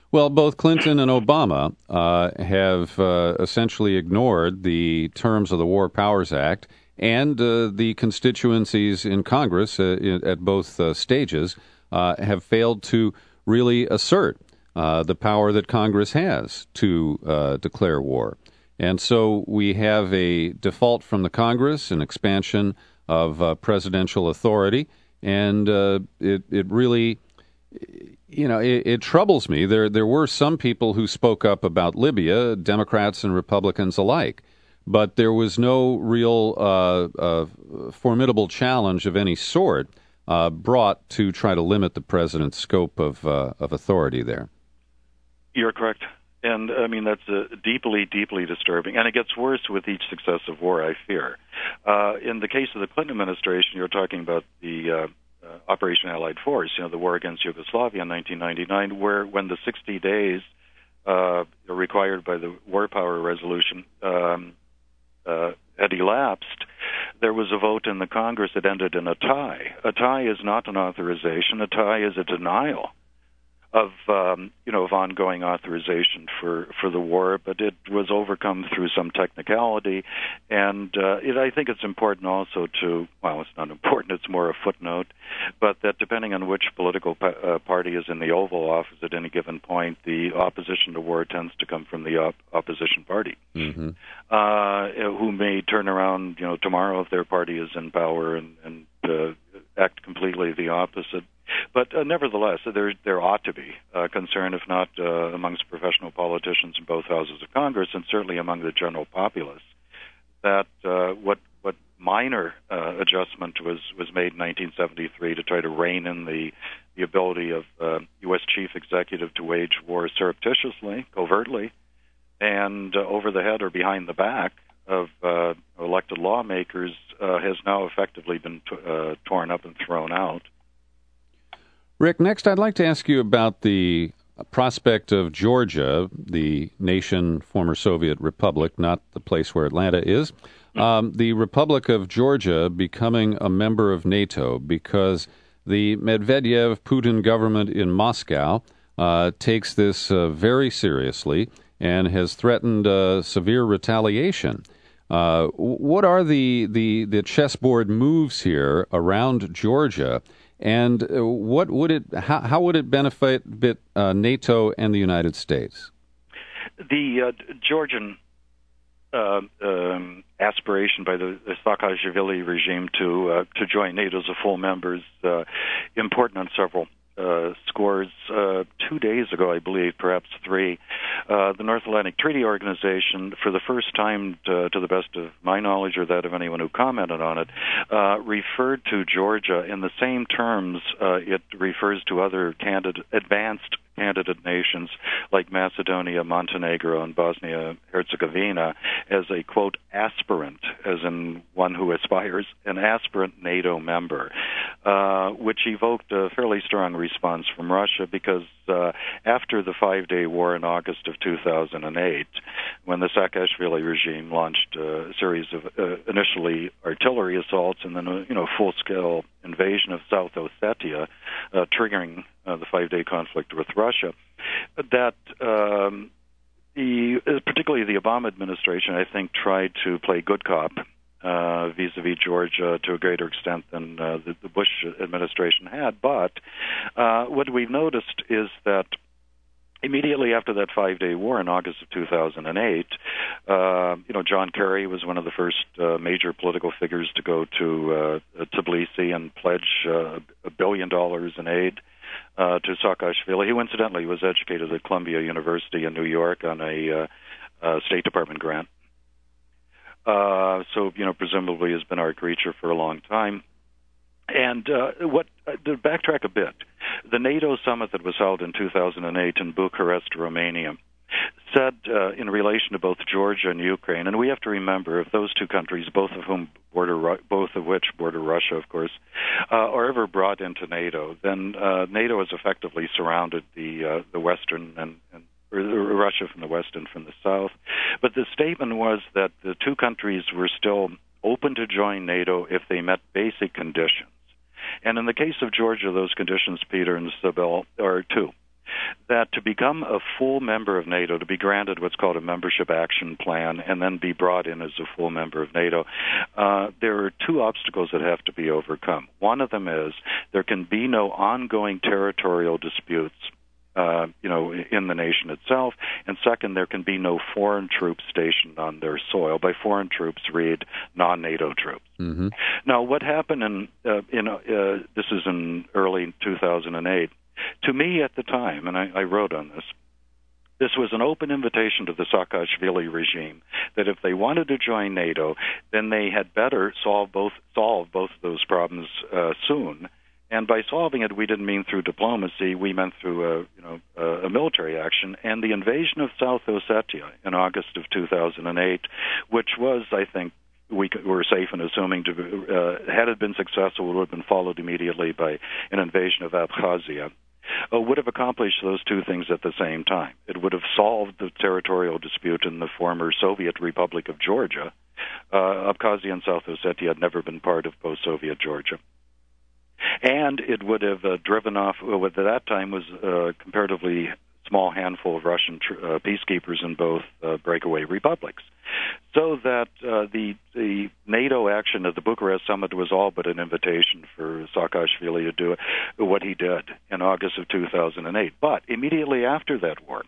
Well, both Clinton and Obama uh, have uh, essentially ignored the terms of the War Powers Act and uh, the constituencies in Congress uh, in, at both uh, stages uh, have failed to really assert uh, the power that Congress has to uh, declare war. And so we have a default from the Congress, an expansion of uh, presidential authority, and uh, it, it really... You know, it, it troubles me. There there were some people who spoke up about Libya, Democrats and Republicans alike, but there was no real uh, uh, formidable challenge of any sort uh, brought to try to limit the president's scope of uh, of authority there. You're correct. And, I mean, that's uh, deeply, deeply disturbing. And it gets worse with each successive war, I fear. Uh, in the case of the Clinton administration, you're talking about the uh, uh, Operation Allied Force, you know, the war against Yugoslavia in nineteen ninety-nine, where when the sixty days uh, required by the War Power Resolution um, uh, had elapsed, there was a vote in the Congress that ended in a tie. A tie is not an authorization. A tie is a denial of um, you know of ongoing authorization for, for the war, but it was overcome through some technicality, and uh, it, I think it's important also to well, it's not important; it's more a footnote, but that depending on which political pa- uh, party is in the Oval Office at any given point, the opposition to war tends to come from the op- opposition party, mm-hmm. uh, who may turn around you know tomorrow if their party is in power and, and uh, act completely the opposite. But uh, nevertheless, there there ought to be uh, concern, if not uh, amongst professional politicians in both houses of Congress, and certainly among the general populace, that uh, what what minor uh, adjustment was, was made in nineteen seventy-three to try to rein in the the ability of uh, U S chief executive to wage war surreptitiously, covertly, and uh, over the head or behind the back of uh, elected lawmakers uh, has now effectively been t- uh, torn up and thrown out. Rick, next I'd like to ask you about the prospect of Georgia, the nation, former Soviet republic, not the place where Atlanta is, um, the Republic of Georgia becoming a member of NATO, because the Medvedev-Putin government in Moscow uh, takes this uh, very seriously and has threatened uh, severe retaliation. Uh, what are the, the, the chessboard moves here around Georgia? And what would it? How, how would it benefit bit, uh, NATO and the United States? The uh, Georgian uh, um, aspiration by the, the Saakashvili regime to uh, to join NATO as a full member is uh, important on several uh, scores. Uh, two days ago, I believe, perhaps three, uh, the North Atlantic Treaty Organization, for the first time, to, to the best of my knowledge or that of anyone who commented on it, uh, referred to Georgia in the same terms uh, it refers to other candidate, advanced candidate nations like Macedonia, Montenegro, and Bosnia-Herzegovina as a, quote, aspirant, as in one who aspires, an aspirant NATO member, uh, which evoked a fairly strong response from Russia because uh, after the five-day war in August of two thousand eight, when the Saakashvili regime launched a series of uh, initially artillery assaults and then a you know, full-scale invasion of South Ossetia, uh, triggering uh, the five-day conflict with Russia, that um, the particularly the Obama administration, I think, tried to play good cop uh, vis-a-vis Georgia to a greater extent than uh, the, the Bush administration had. But uh, what we've noticed is that immediately after that five-day war in August of two thousand eight, uh, you know, John Kerry was one of the first uh, major political figures to go to uh, Tbilisi and pledge uh, a billion dollars in aid uh, to Saakashvili, who incidentally was educated at Columbia University in New York on a uh, uh, State Department grant. Uh, so, you know, presumably has been our creature for a long time. And uh, what uh, to backtrack a bit, the NATO summit that was held in two thousand eight in Bucharest, Romania, said uh, in relation to both Georgia and Ukraine, and we have to remember if those two countries, both of whom border, both of which border Russia, of course, uh, are ever brought into NATO, then uh, NATO has effectively surrounded the uh, the Western and, and Russia from the west and from the south. But the statement was that the two countries were still open to join NATO if they met basic conditions. And in the case of Georgia, those conditions, Peter and Sybil, are two. that to become a full member of NATO, to be granted what's called a membership action plan, and then be brought in as a full member of NATO, uh, there are two obstacles that have to be overcome. One of them is there can be no ongoing territorial disputes Uh, you know, in the nation itself, and second, there can be no foreign troops stationed on their soil. By foreign troops, read non-NATO troops. Mm-hmm. Now, what happened in, uh, in uh, this is in early two thousand eight. To me, at the time, and I, I wrote on this, this was an open invitation to the Saakashvili regime that if they wanted to join NATO, then they had better solve both solve both of those problems uh, soon. And by solving it, we didn't mean through diplomacy. We meant through a, you know, a, a military action. And the invasion of South Ossetia in August of two thousand eight, which was, I think, we were safe in assuming, to, uh, had it been successful, would have been followed immediately by an invasion of Abkhazia, uh, would have accomplished those two things at the same time. It would have solved the territorial dispute in the former Soviet Republic of Georgia. Uh, Abkhazia and South Ossetia had never been part of post-Soviet Georgia. And it would have uh, driven off what at that time was a comparatively small handful of Russian tr- uh, peacekeepers in both uh, breakaway republics. So that uh, the, the NATO action at the Bucharest summit was all but an invitation for Saakashvili to do what he did in August of two thousand eight. But immediately after that war,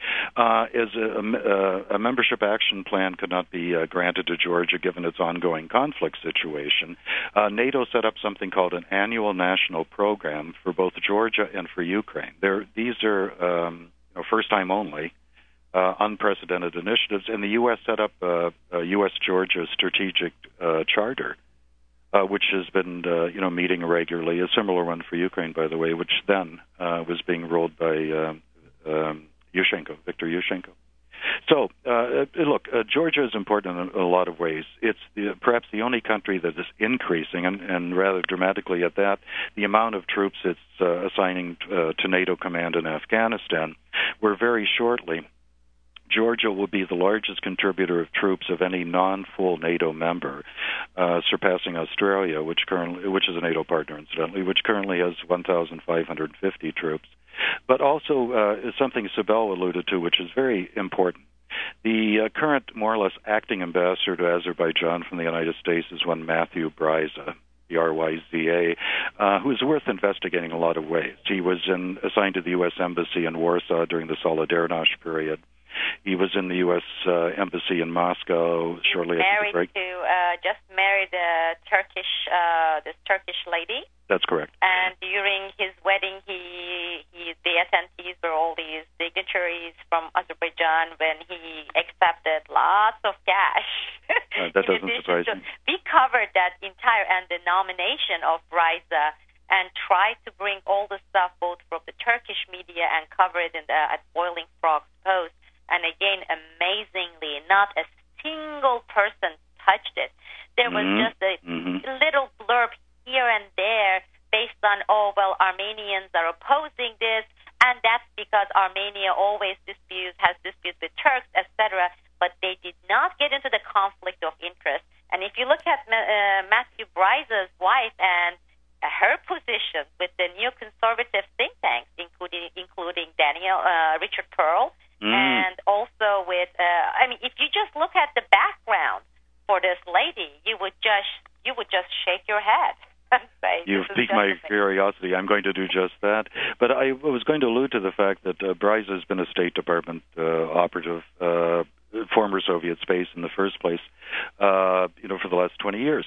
Uh, as a, a, a membership action plan could not be uh, granted to Georgia given its ongoing conflict situation, uh, NATO set up something called an annual national program for both Georgia and for Ukraine. There, these are um, you know, first-time only, uh, unprecedented initiatives, and the U S set up uh, a U S Georgia Strategic uh, Charter, uh, which has been uh, you know meeting regularly. A similar one for Ukraine, by the way, which then uh, was being rolled by Uh, um, Yushchenko, Viktor Yushchenko. So, uh, look, uh, Georgia is important in a lot of ways. It's the, perhaps the only country that is increasing, and, and rather dramatically at that, the amount of troops it's uh, assigning uh, to NATO command in Afghanistan, where very shortly Georgia will be the largest contributor of troops of any non-full NATO member, uh, surpassing Australia, which currently, which is a NATO partner, incidentally, which currently has one thousand five hundred fifty troops. But also uh, something Sibel alluded to, which is very important. The uh, current, more or less, acting ambassador to Azerbaijan from the United States is one Matthew Bryza, B R Y Z A, uh, who is worth investigating in a lot of ways. He was in, assigned to the U S Embassy in Warsaw during the Solidarność period. He was in the U S uh, Embassy in Moscow shortly after the break. To, uh, just married a Turkish, uh, this Turkish lady. That's correct. And during his wedding, he, he the attendees were all these dignitaries from Azerbaijan when he accepted lots of cash. Uh, that doesn't surprise me. We covered that entire and the nomination of Bryza and tried to bring all the stuff both from the Turkish media and cover it in the, at Boiling Frogs Post. And again, amazingly, not a single person touched it. There was mm-hmm. just a mm-hmm. little blurb here and there based on, oh, well, Armenians are opposing this, and that's because Armenia always disputes, has disputes with Turks, et cetera. But they did not get into the conflict of interest. And if you look at uh, Matthew Bryza's wife and her position with the neoconservative think tanks, including including Daniel uh, Richard Pearl, mm. and also with, uh, I mean, if you just look at the background for this lady, you would just you would just shake your head. Say, You've piqued my curiosity. I'm going to do just that. But I was going to allude to the fact that uh, Bryza has been a State Department uh, operative, uh, former Soviet space in the first place, uh, you know, for the last twenty years.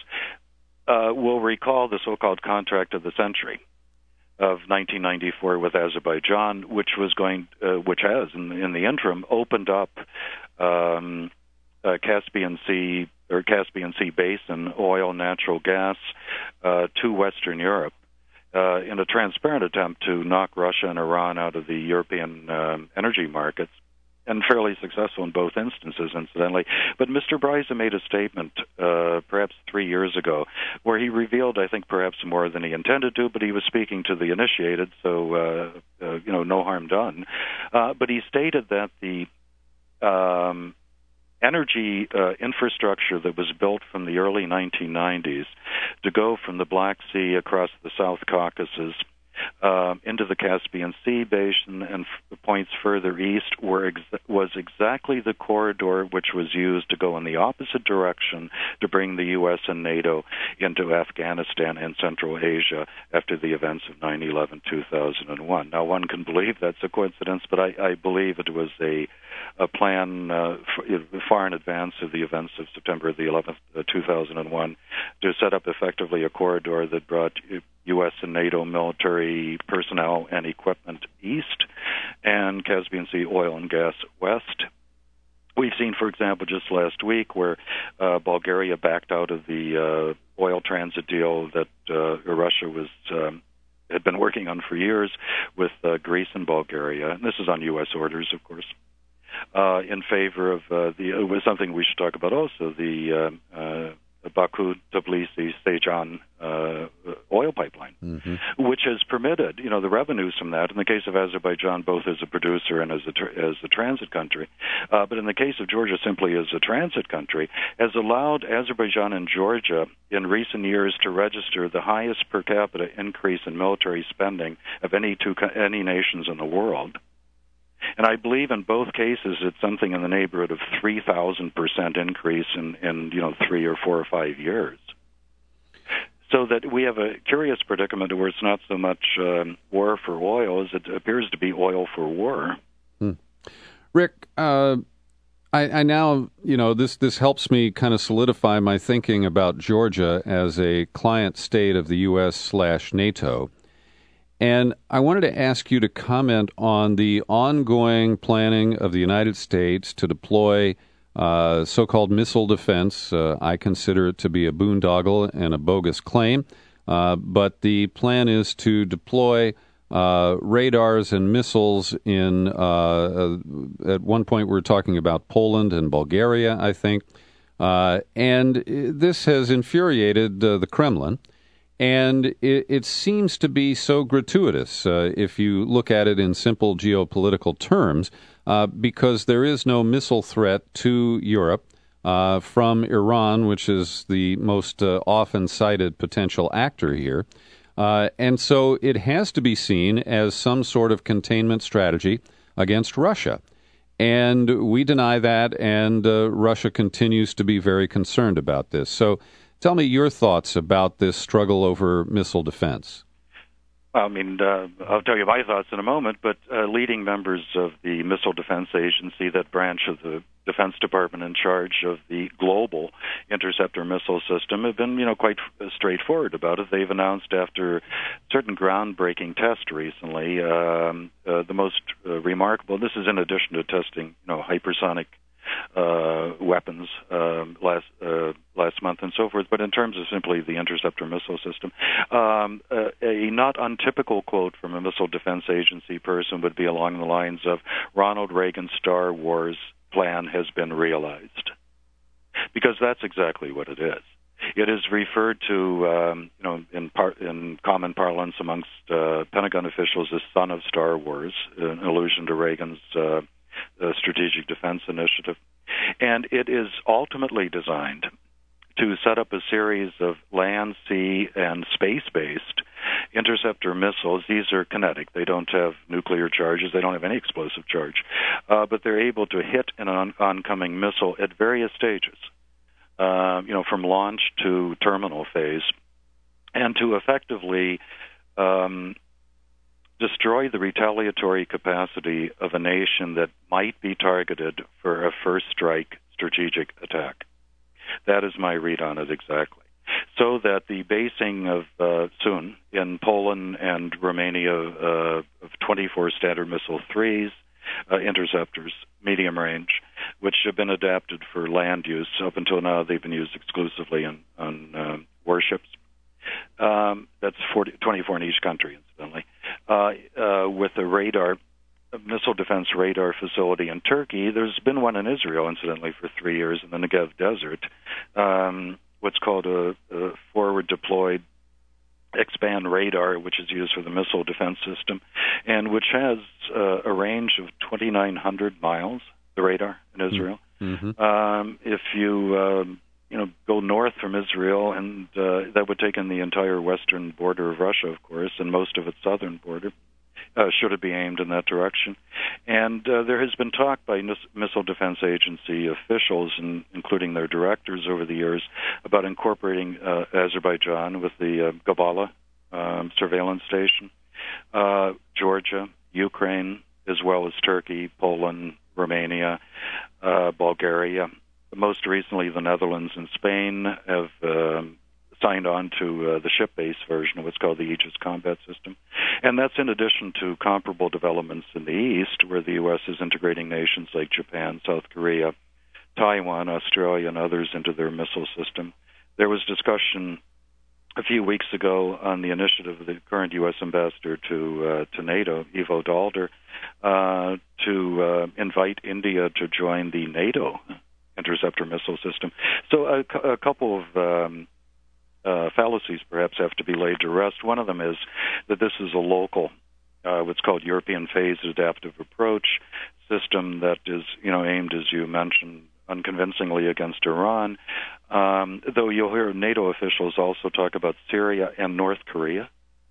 Uh, we'll recall the so-called contract of the century of nineteen ninety-four with Azerbaijan, which was going, uh, which has, in, in the interim, opened up um, uh, Caspian Sea or Caspian Sea Basin oil, natural gas uh, to Western Europe uh, in a transparent attempt to knock Russia and Iran out of the European um, energy markets. And fairly successful in both instances, incidentally. But Mister Bryza made a statement uh, perhaps three years ago where he revealed, I think, perhaps more than he intended to, but he was speaking to the initiated, so, uh, uh, you know, no harm done. Uh, but he stated that the um, energy uh, infrastructure that was built from the early nineteen nineties to go from the Black Sea across the South Caucasus uh, into the Caspian Sea basin and f- points further east were ex- was exactly the corridor which was used to go in the opposite direction to bring the U S and NATO into Afghanistan and Central Asia after the events of nine eleven two thousand one. Now, one can believe that's a coincidence, but I, I believe it was a, a plan uh, f- far in advance of the events of September the eleventh, uh, two thousand one, to set up effectively a corridor that brought U S and NATO military personnel and equipment east and Caspian Sea oil and gas west. We've seen, for example, just last week where uh, Bulgaria backed out of the uh, oil transit deal that uh, Russia was um, had been working on for years with uh, Greece and Bulgaria. And this is on U S orders, of course, uh, in favor of uh, the it was something we should talk about also, the uh, uh, Baku-Tbilisi-Sejan uh, oil pipeline, mm-hmm. which has permitted, you know, the revenues from that, in the case of Azerbaijan, both as a producer and as a, tr- as a transit country, uh, but in the case of Georgia, simply as a transit country, has allowed Azerbaijan and Georgia in recent years to register the highest per capita increase in military spending of any two any nations in the world. And I believe in both cases it's something in the neighborhood of three thousand percent increase in, in, you know, three or four or five years. So that we have a curious predicament where it's not so much um, war for oil as it appears to be oil for war. Hmm. Rick, uh, I, I now, you know, this, this helps me kind of solidify my thinking about Georgia as a client state of the U S slash NATO. And I wanted to ask you to comment on the ongoing planning of the United States to deploy uh, so-called missile defense. Uh, I consider it to be a boondoggle and a bogus claim, uh, but the plan is to deploy uh, radars and missiles in, uh, at one point we were talking about Poland and Bulgaria, I think, uh, and this has infuriated uh, the Kremlin. And it, it seems to be so gratuitous, uh, if you look at it in simple geopolitical terms, uh, because there is no missile threat to Europe uh, from Iran, which is the most uh, often cited potential actor here. Uh, and so it has to be seen as some sort of containment strategy against Russia. And we deny that, and uh, Russia continues to be very concerned about this. So tell me your thoughts about this struggle over missile defense. I mean, uh, I'll tell you my thoughts in a moment, but uh, leading members of the Missile Defense Agency, that branch of the Defense Department in charge of the global interceptor missile system, have been, you know, quite straightforward about it. They've announced after certain groundbreaking tests recently, um, uh, the most uh, remarkable, this is in addition to testing, you know, hypersonic Uh, weapons uh, last uh, last month and so forth, but in terms of simply the interceptor missile system, um, uh, a not untypical quote from a Missile Defense Agency person would be along the lines of, Ronald Reagan's Star Wars plan has been realized. Because that's exactly what it is. It is referred to, um, you know, in, par- in common parlance amongst uh, Pentagon officials as son of Star Wars, an allusion to Reagan's uh, Uh, strategic defense initiative. And it is ultimately designed to set up a series of land, sea, and space-based interceptor missiles. These are kinetic. They don't have nuclear charges. They don't have any explosive charge. Uh, but they're able to hit an on- oncoming missile at various stages, uh, you know, from launch to terminal phase, and to effectively um, destroy the retaliatory capacity of a nation that might be targeted for a first strike strategic attack. That is my read on it exactly. So that the basing of uh, soon in Poland and Romania uh, of twenty-four Standard Missile threes, uh, interceptors, medium range, which have been adapted for land use. Up until now, they've been used exclusively on, on uh, warships. Um, that's forty, twenty-four in each country, incidentally. Uh, uh, with a radar, a missile defense radar facility in Turkey. There's been one in Israel, incidentally, for three years in the Negev Desert, um, what's called a, a forward deployed expand radar, which is used for the missile defense system, and which has uh, a range of twenty-nine hundred miles, the radar in Israel. Mm-hmm. Um, if you... Um, you know, go go north from Israel, and uh, that would take in the entire western border of Russia, of course, and most of its southern border, uh, should it be aimed in that direction. And uh, there has been talk by Missile Defense Agency officials, and including their directors over the years, about incorporating uh, Azerbaijan with the uh, Gabala um, surveillance station, uh, Georgia, Ukraine, as well as Turkey, Poland, Romania, uh, Bulgaria. Most recently, the Netherlands and Spain have um, signed on to uh, the ship-based version of what's called the Aegis Combat System. And that's in addition to comparable developments in the East, where the U S is integrating nations like Japan, South Korea, Taiwan, Australia, and others into their missile system. There was discussion a few weeks ago on the initiative of the current U S ambassador to uh, to NATO, Ivo Dalder, uh, to uh, invite India to join the NATO interceptor missile system. So a, a couple of um, uh, fallacies perhaps have to be laid to rest. One of them is that this is a local, uh, what's called European phased adaptive approach system that is, you know, aimed, as you mentioned, unconvincingly against Iran, um, though you'll hear NATO officials also talk about Syria and North Korea.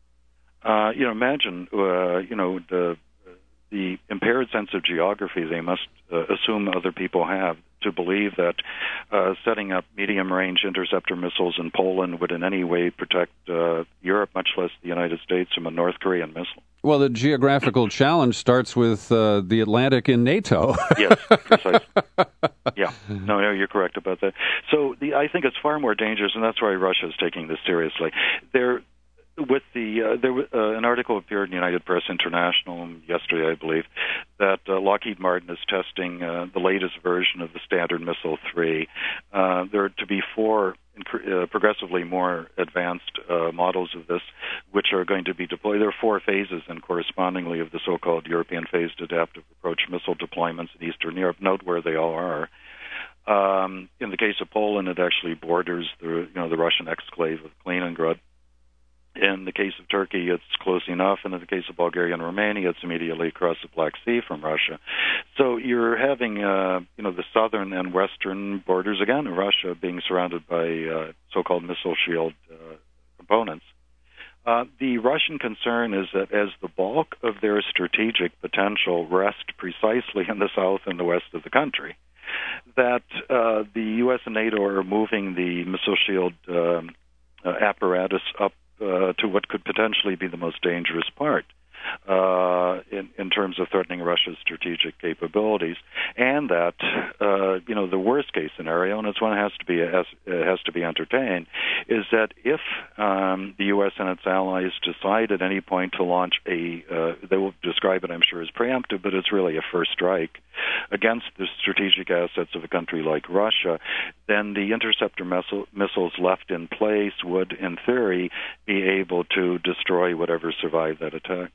Uh, you know, imagine, uh, you know, the the impaired sense of geography they must uh, assume other people have to believe that uh, setting up medium-range interceptor missiles in Poland would in any way protect uh, Europe, much less the United States, from a North Korean missile. Well, the geographical challenge starts with uh, the Atlantic in NATO. Yes, precisely. Yeah, no, no, you're correct about that. So the, I think it's far more dangerous, and that's why Russia is taking this seriously. They're With the uh, there uh, an article appeared in United Press International yesterday, I believe, that uh, Lockheed Martin is testing uh, the latest version of the Standard Missile three. Uh, there are to be four uh, progressively more advanced uh, models of this, which are going to be deployed. There are four phases, and correspondingly, of the so-called European phased adaptive approach missile deployments in Eastern Europe. Note where they all are. Um, in the case of Poland, it actually borders the you know the Russian exclave of Kaliningrad. In the case of Turkey, it's close enough, and in the case of Bulgaria and Romania, it's immediately across the Black Sea from Russia. So you're having, uh, you know, the southern and western borders, again, of Russia being surrounded by uh, so-called missile shield uh, components. Uh, the Russian concern is that as the bulk of their strategic potential rests precisely in the south and the west of the country, that uh, the U S and NATO are moving the missile shield um, uh, apparatus up Uh, to what could potentially be the most dangerous part uh, in, in terms of threatening Russia's strategic capabilities, and that uh, you know the worst case scenario, and it's one that has to be has, has to be entertained, is that if um, the U S and its allies decide at any point to launch a, uh, they will describe it, I'm sure, as preemptive, but it's really a first strike against the strategic assets of a country like Russia, then the interceptor missile, missiles left in place would, in theory, be able to destroy whatever survived that attack.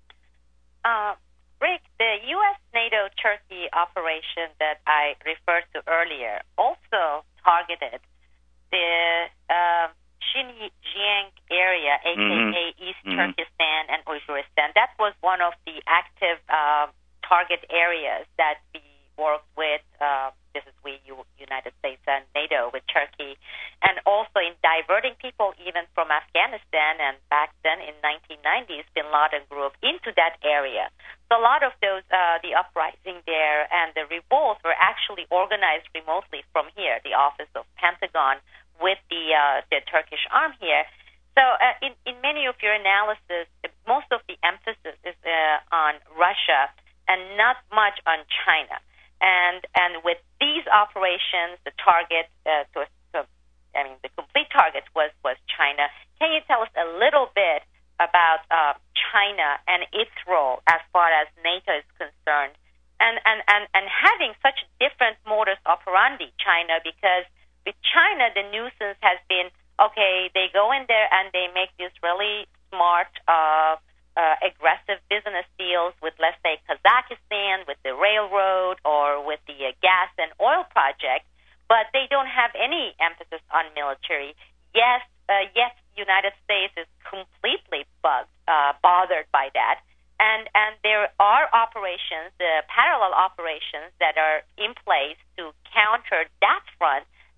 Uh, Rick, the U S NATO Turkey operation that I referred to earlier also targeted the uh, Xinjiang area, aka mm-hmm. East mm-hmm. Turkestan and Uzbekistan. That was one of the active uh, target areas that we worked with. Uh, this is we, United States and NATO, with Turkey, and also in diverting people even from Afghanistan, and back then in nineteen nineties, Bin Laden group into that area. So a lot of those, uh, the uprising there and the revolts were actually organized remotely from here, the Office of Pentagon, with the uh, the Turkish arm here. So uh, in, in many of your analysis, most of the emphasis is uh, on Russia and not much on China. And and with these operations, the target, uh, to, to, I mean, the complete target was, was China. Can you tell us a little bit about uh, China and its role as far as NATO is concerned? And, and, and, and having such different modus operandi, China, because with China, the nuisance has been, okay, they go in there and they make these really smart, uh, Uh, aggressive business deals with, let's say, Kazakhstan, with the railroad, or with the uh, gas and oil project, but they don't have any emphasis on military. Yes, uh, yes, the United States is completely bugged, uh, bothered by that, and and there are operations, uh, parallel operations that are in place to counter that front,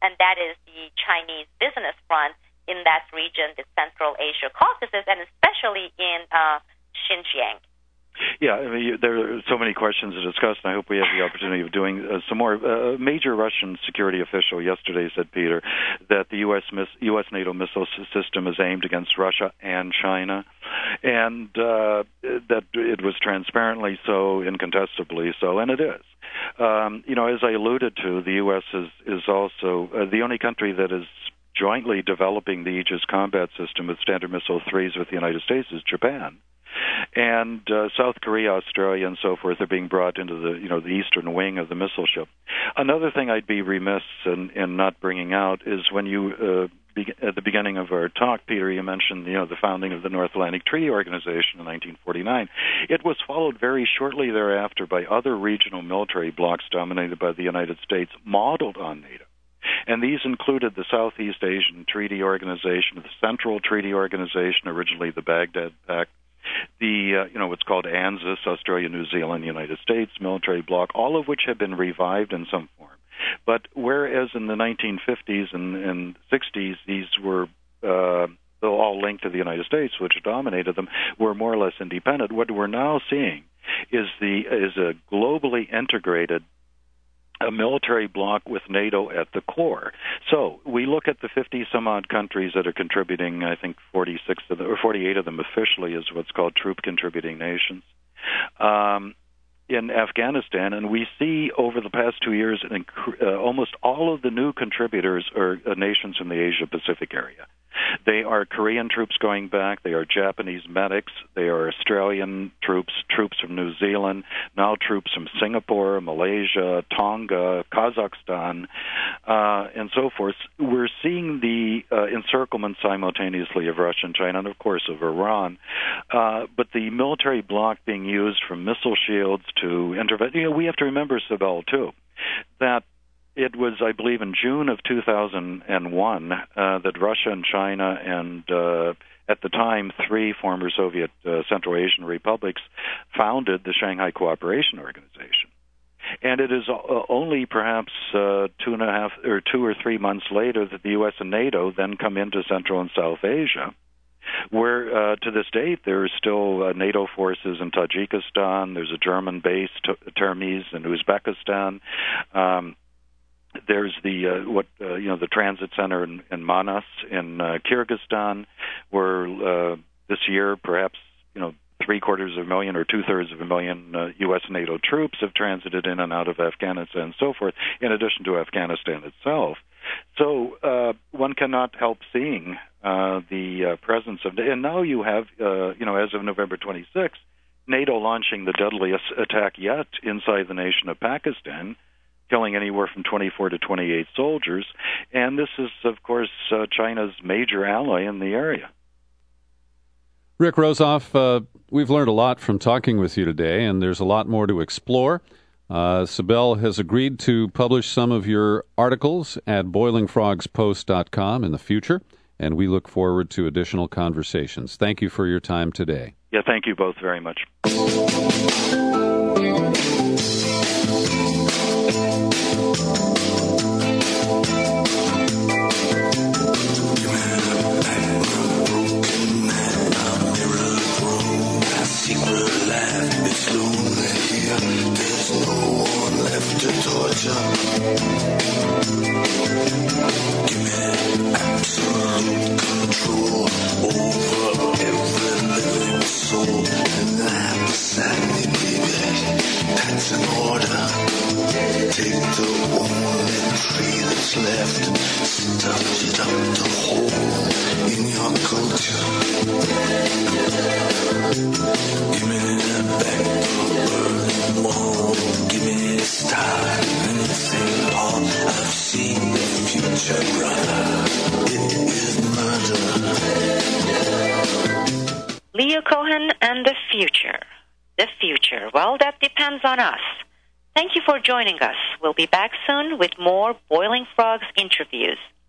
and that is the Chinese business front in that region, the Central Asia Caucasus, and especially in uh, Xinjiang. Yeah, I mean, you, there are so many questions to discuss, and I hope we have the opportunity of doing uh, some more. A uh, major Russian security official yesterday said, Peter, that the U S U S NATO missile system is aimed against Russia and China, and uh, that it was transparently so, incontestably so, and it is. Um, you know, as I alluded to, the U S is, is also uh, the only country that is jointly developing the Aegis combat system with Standard Missile threes with the United States is Japan. And uh, South Korea, Australia, and so forth are being brought into the, you know, the eastern wing of the missile ship. Another thing I'd be remiss in, in not bringing out is when you, uh, be, at the beginning of our talk, Peter, you mentioned, you know, the founding of the North Atlantic Treaty Organization in nineteen forty-nine. It was followed very shortly thereafter by other regional military blocs dominated by the United States, modeled on NATO. And these included the Southeast Asian Treaty Organization, the Central Treaty Organization, originally the Baghdad Pact, the, uh, you know, what's called ANZUS, Australia, New Zealand, United States, military bloc, all of which have been revived in some form. But whereas in the nineteen fifties and, and sixties, these were uh, all linked to the United States, which dominated them, were more or less independent. What we're now seeing is the is a globally integrated a military bloc with NATO at the core. So we look at the fifty-some-odd countries that are contributing, I think forty-six of them, or forty-eight of them officially is what's called troop-contributing nations, um, in Afghanistan. And we see over the past two years uh, almost all of the new contributors are uh, nations in the Asia-Pacific area. They are Korean troops going back. They are Japanese medics. They are Australian troops, troops from New Zealand, now troops from Singapore, Malaysia, Tonga, Kazakhstan, uh, and so forth. We're seeing the uh, encirclement simultaneously of Russia and China, and of course of Iran. Uh, but the military bloc being used from missile shields to intervention. You know, we have to remember, Sibel, too, that it was, I believe, in June of two thousand one uh, that Russia and China and, uh, at the time, three former Soviet uh, Central Asian republics founded the Shanghai Cooperation Organization. And it is uh, only perhaps uh, two and a half or two or three months later that the U S and NATO then come into Central and South Asia, where uh, to this date there are still uh, NATO forces in Tajikistan. There's a German base, T- Termiz, in Uzbekistan. Um, There's the uh, what uh, you know the transit center in, in Manas in uh, Kyrgyzstan, where uh, this year perhaps you know three quarters of a million or two thirds of a million uh, U S NATO troops have transited in and out of Afghanistan and so forth. In addition to Afghanistan itself, so uh, one cannot help seeing uh, the uh, presence of, and now you have uh, you know as of November twenty-sixth, NATO launching the deadliest attack yet inside the nation of Pakistan, killing anywhere from twenty-four to twenty-eight soldiers. And this is, of course, uh, China's major ally in the area. Rick Rozoff, uh, we've learned a lot from talking with you today, and there's a lot more to explore. Uh, Sibel has agreed to publish some of your articles at boiling frogs post dot com in the future, and we look forward to additional conversations. Thank you for your time today. Yeah, thank you both very much. To torture. Give me absolute control over every living soul, and I'm beside me, baby. That's an order. Take the only tree that's left, stuff it up the hole in your culture. Give me back the burning mold. Give me a star and Saint Paul. I've seen the future, brother. It is murder. Leo Cohen and the future. The future. Well, that depends on us. Thank you for joining us. We'll be back soon with more Boiling Frogs interviews.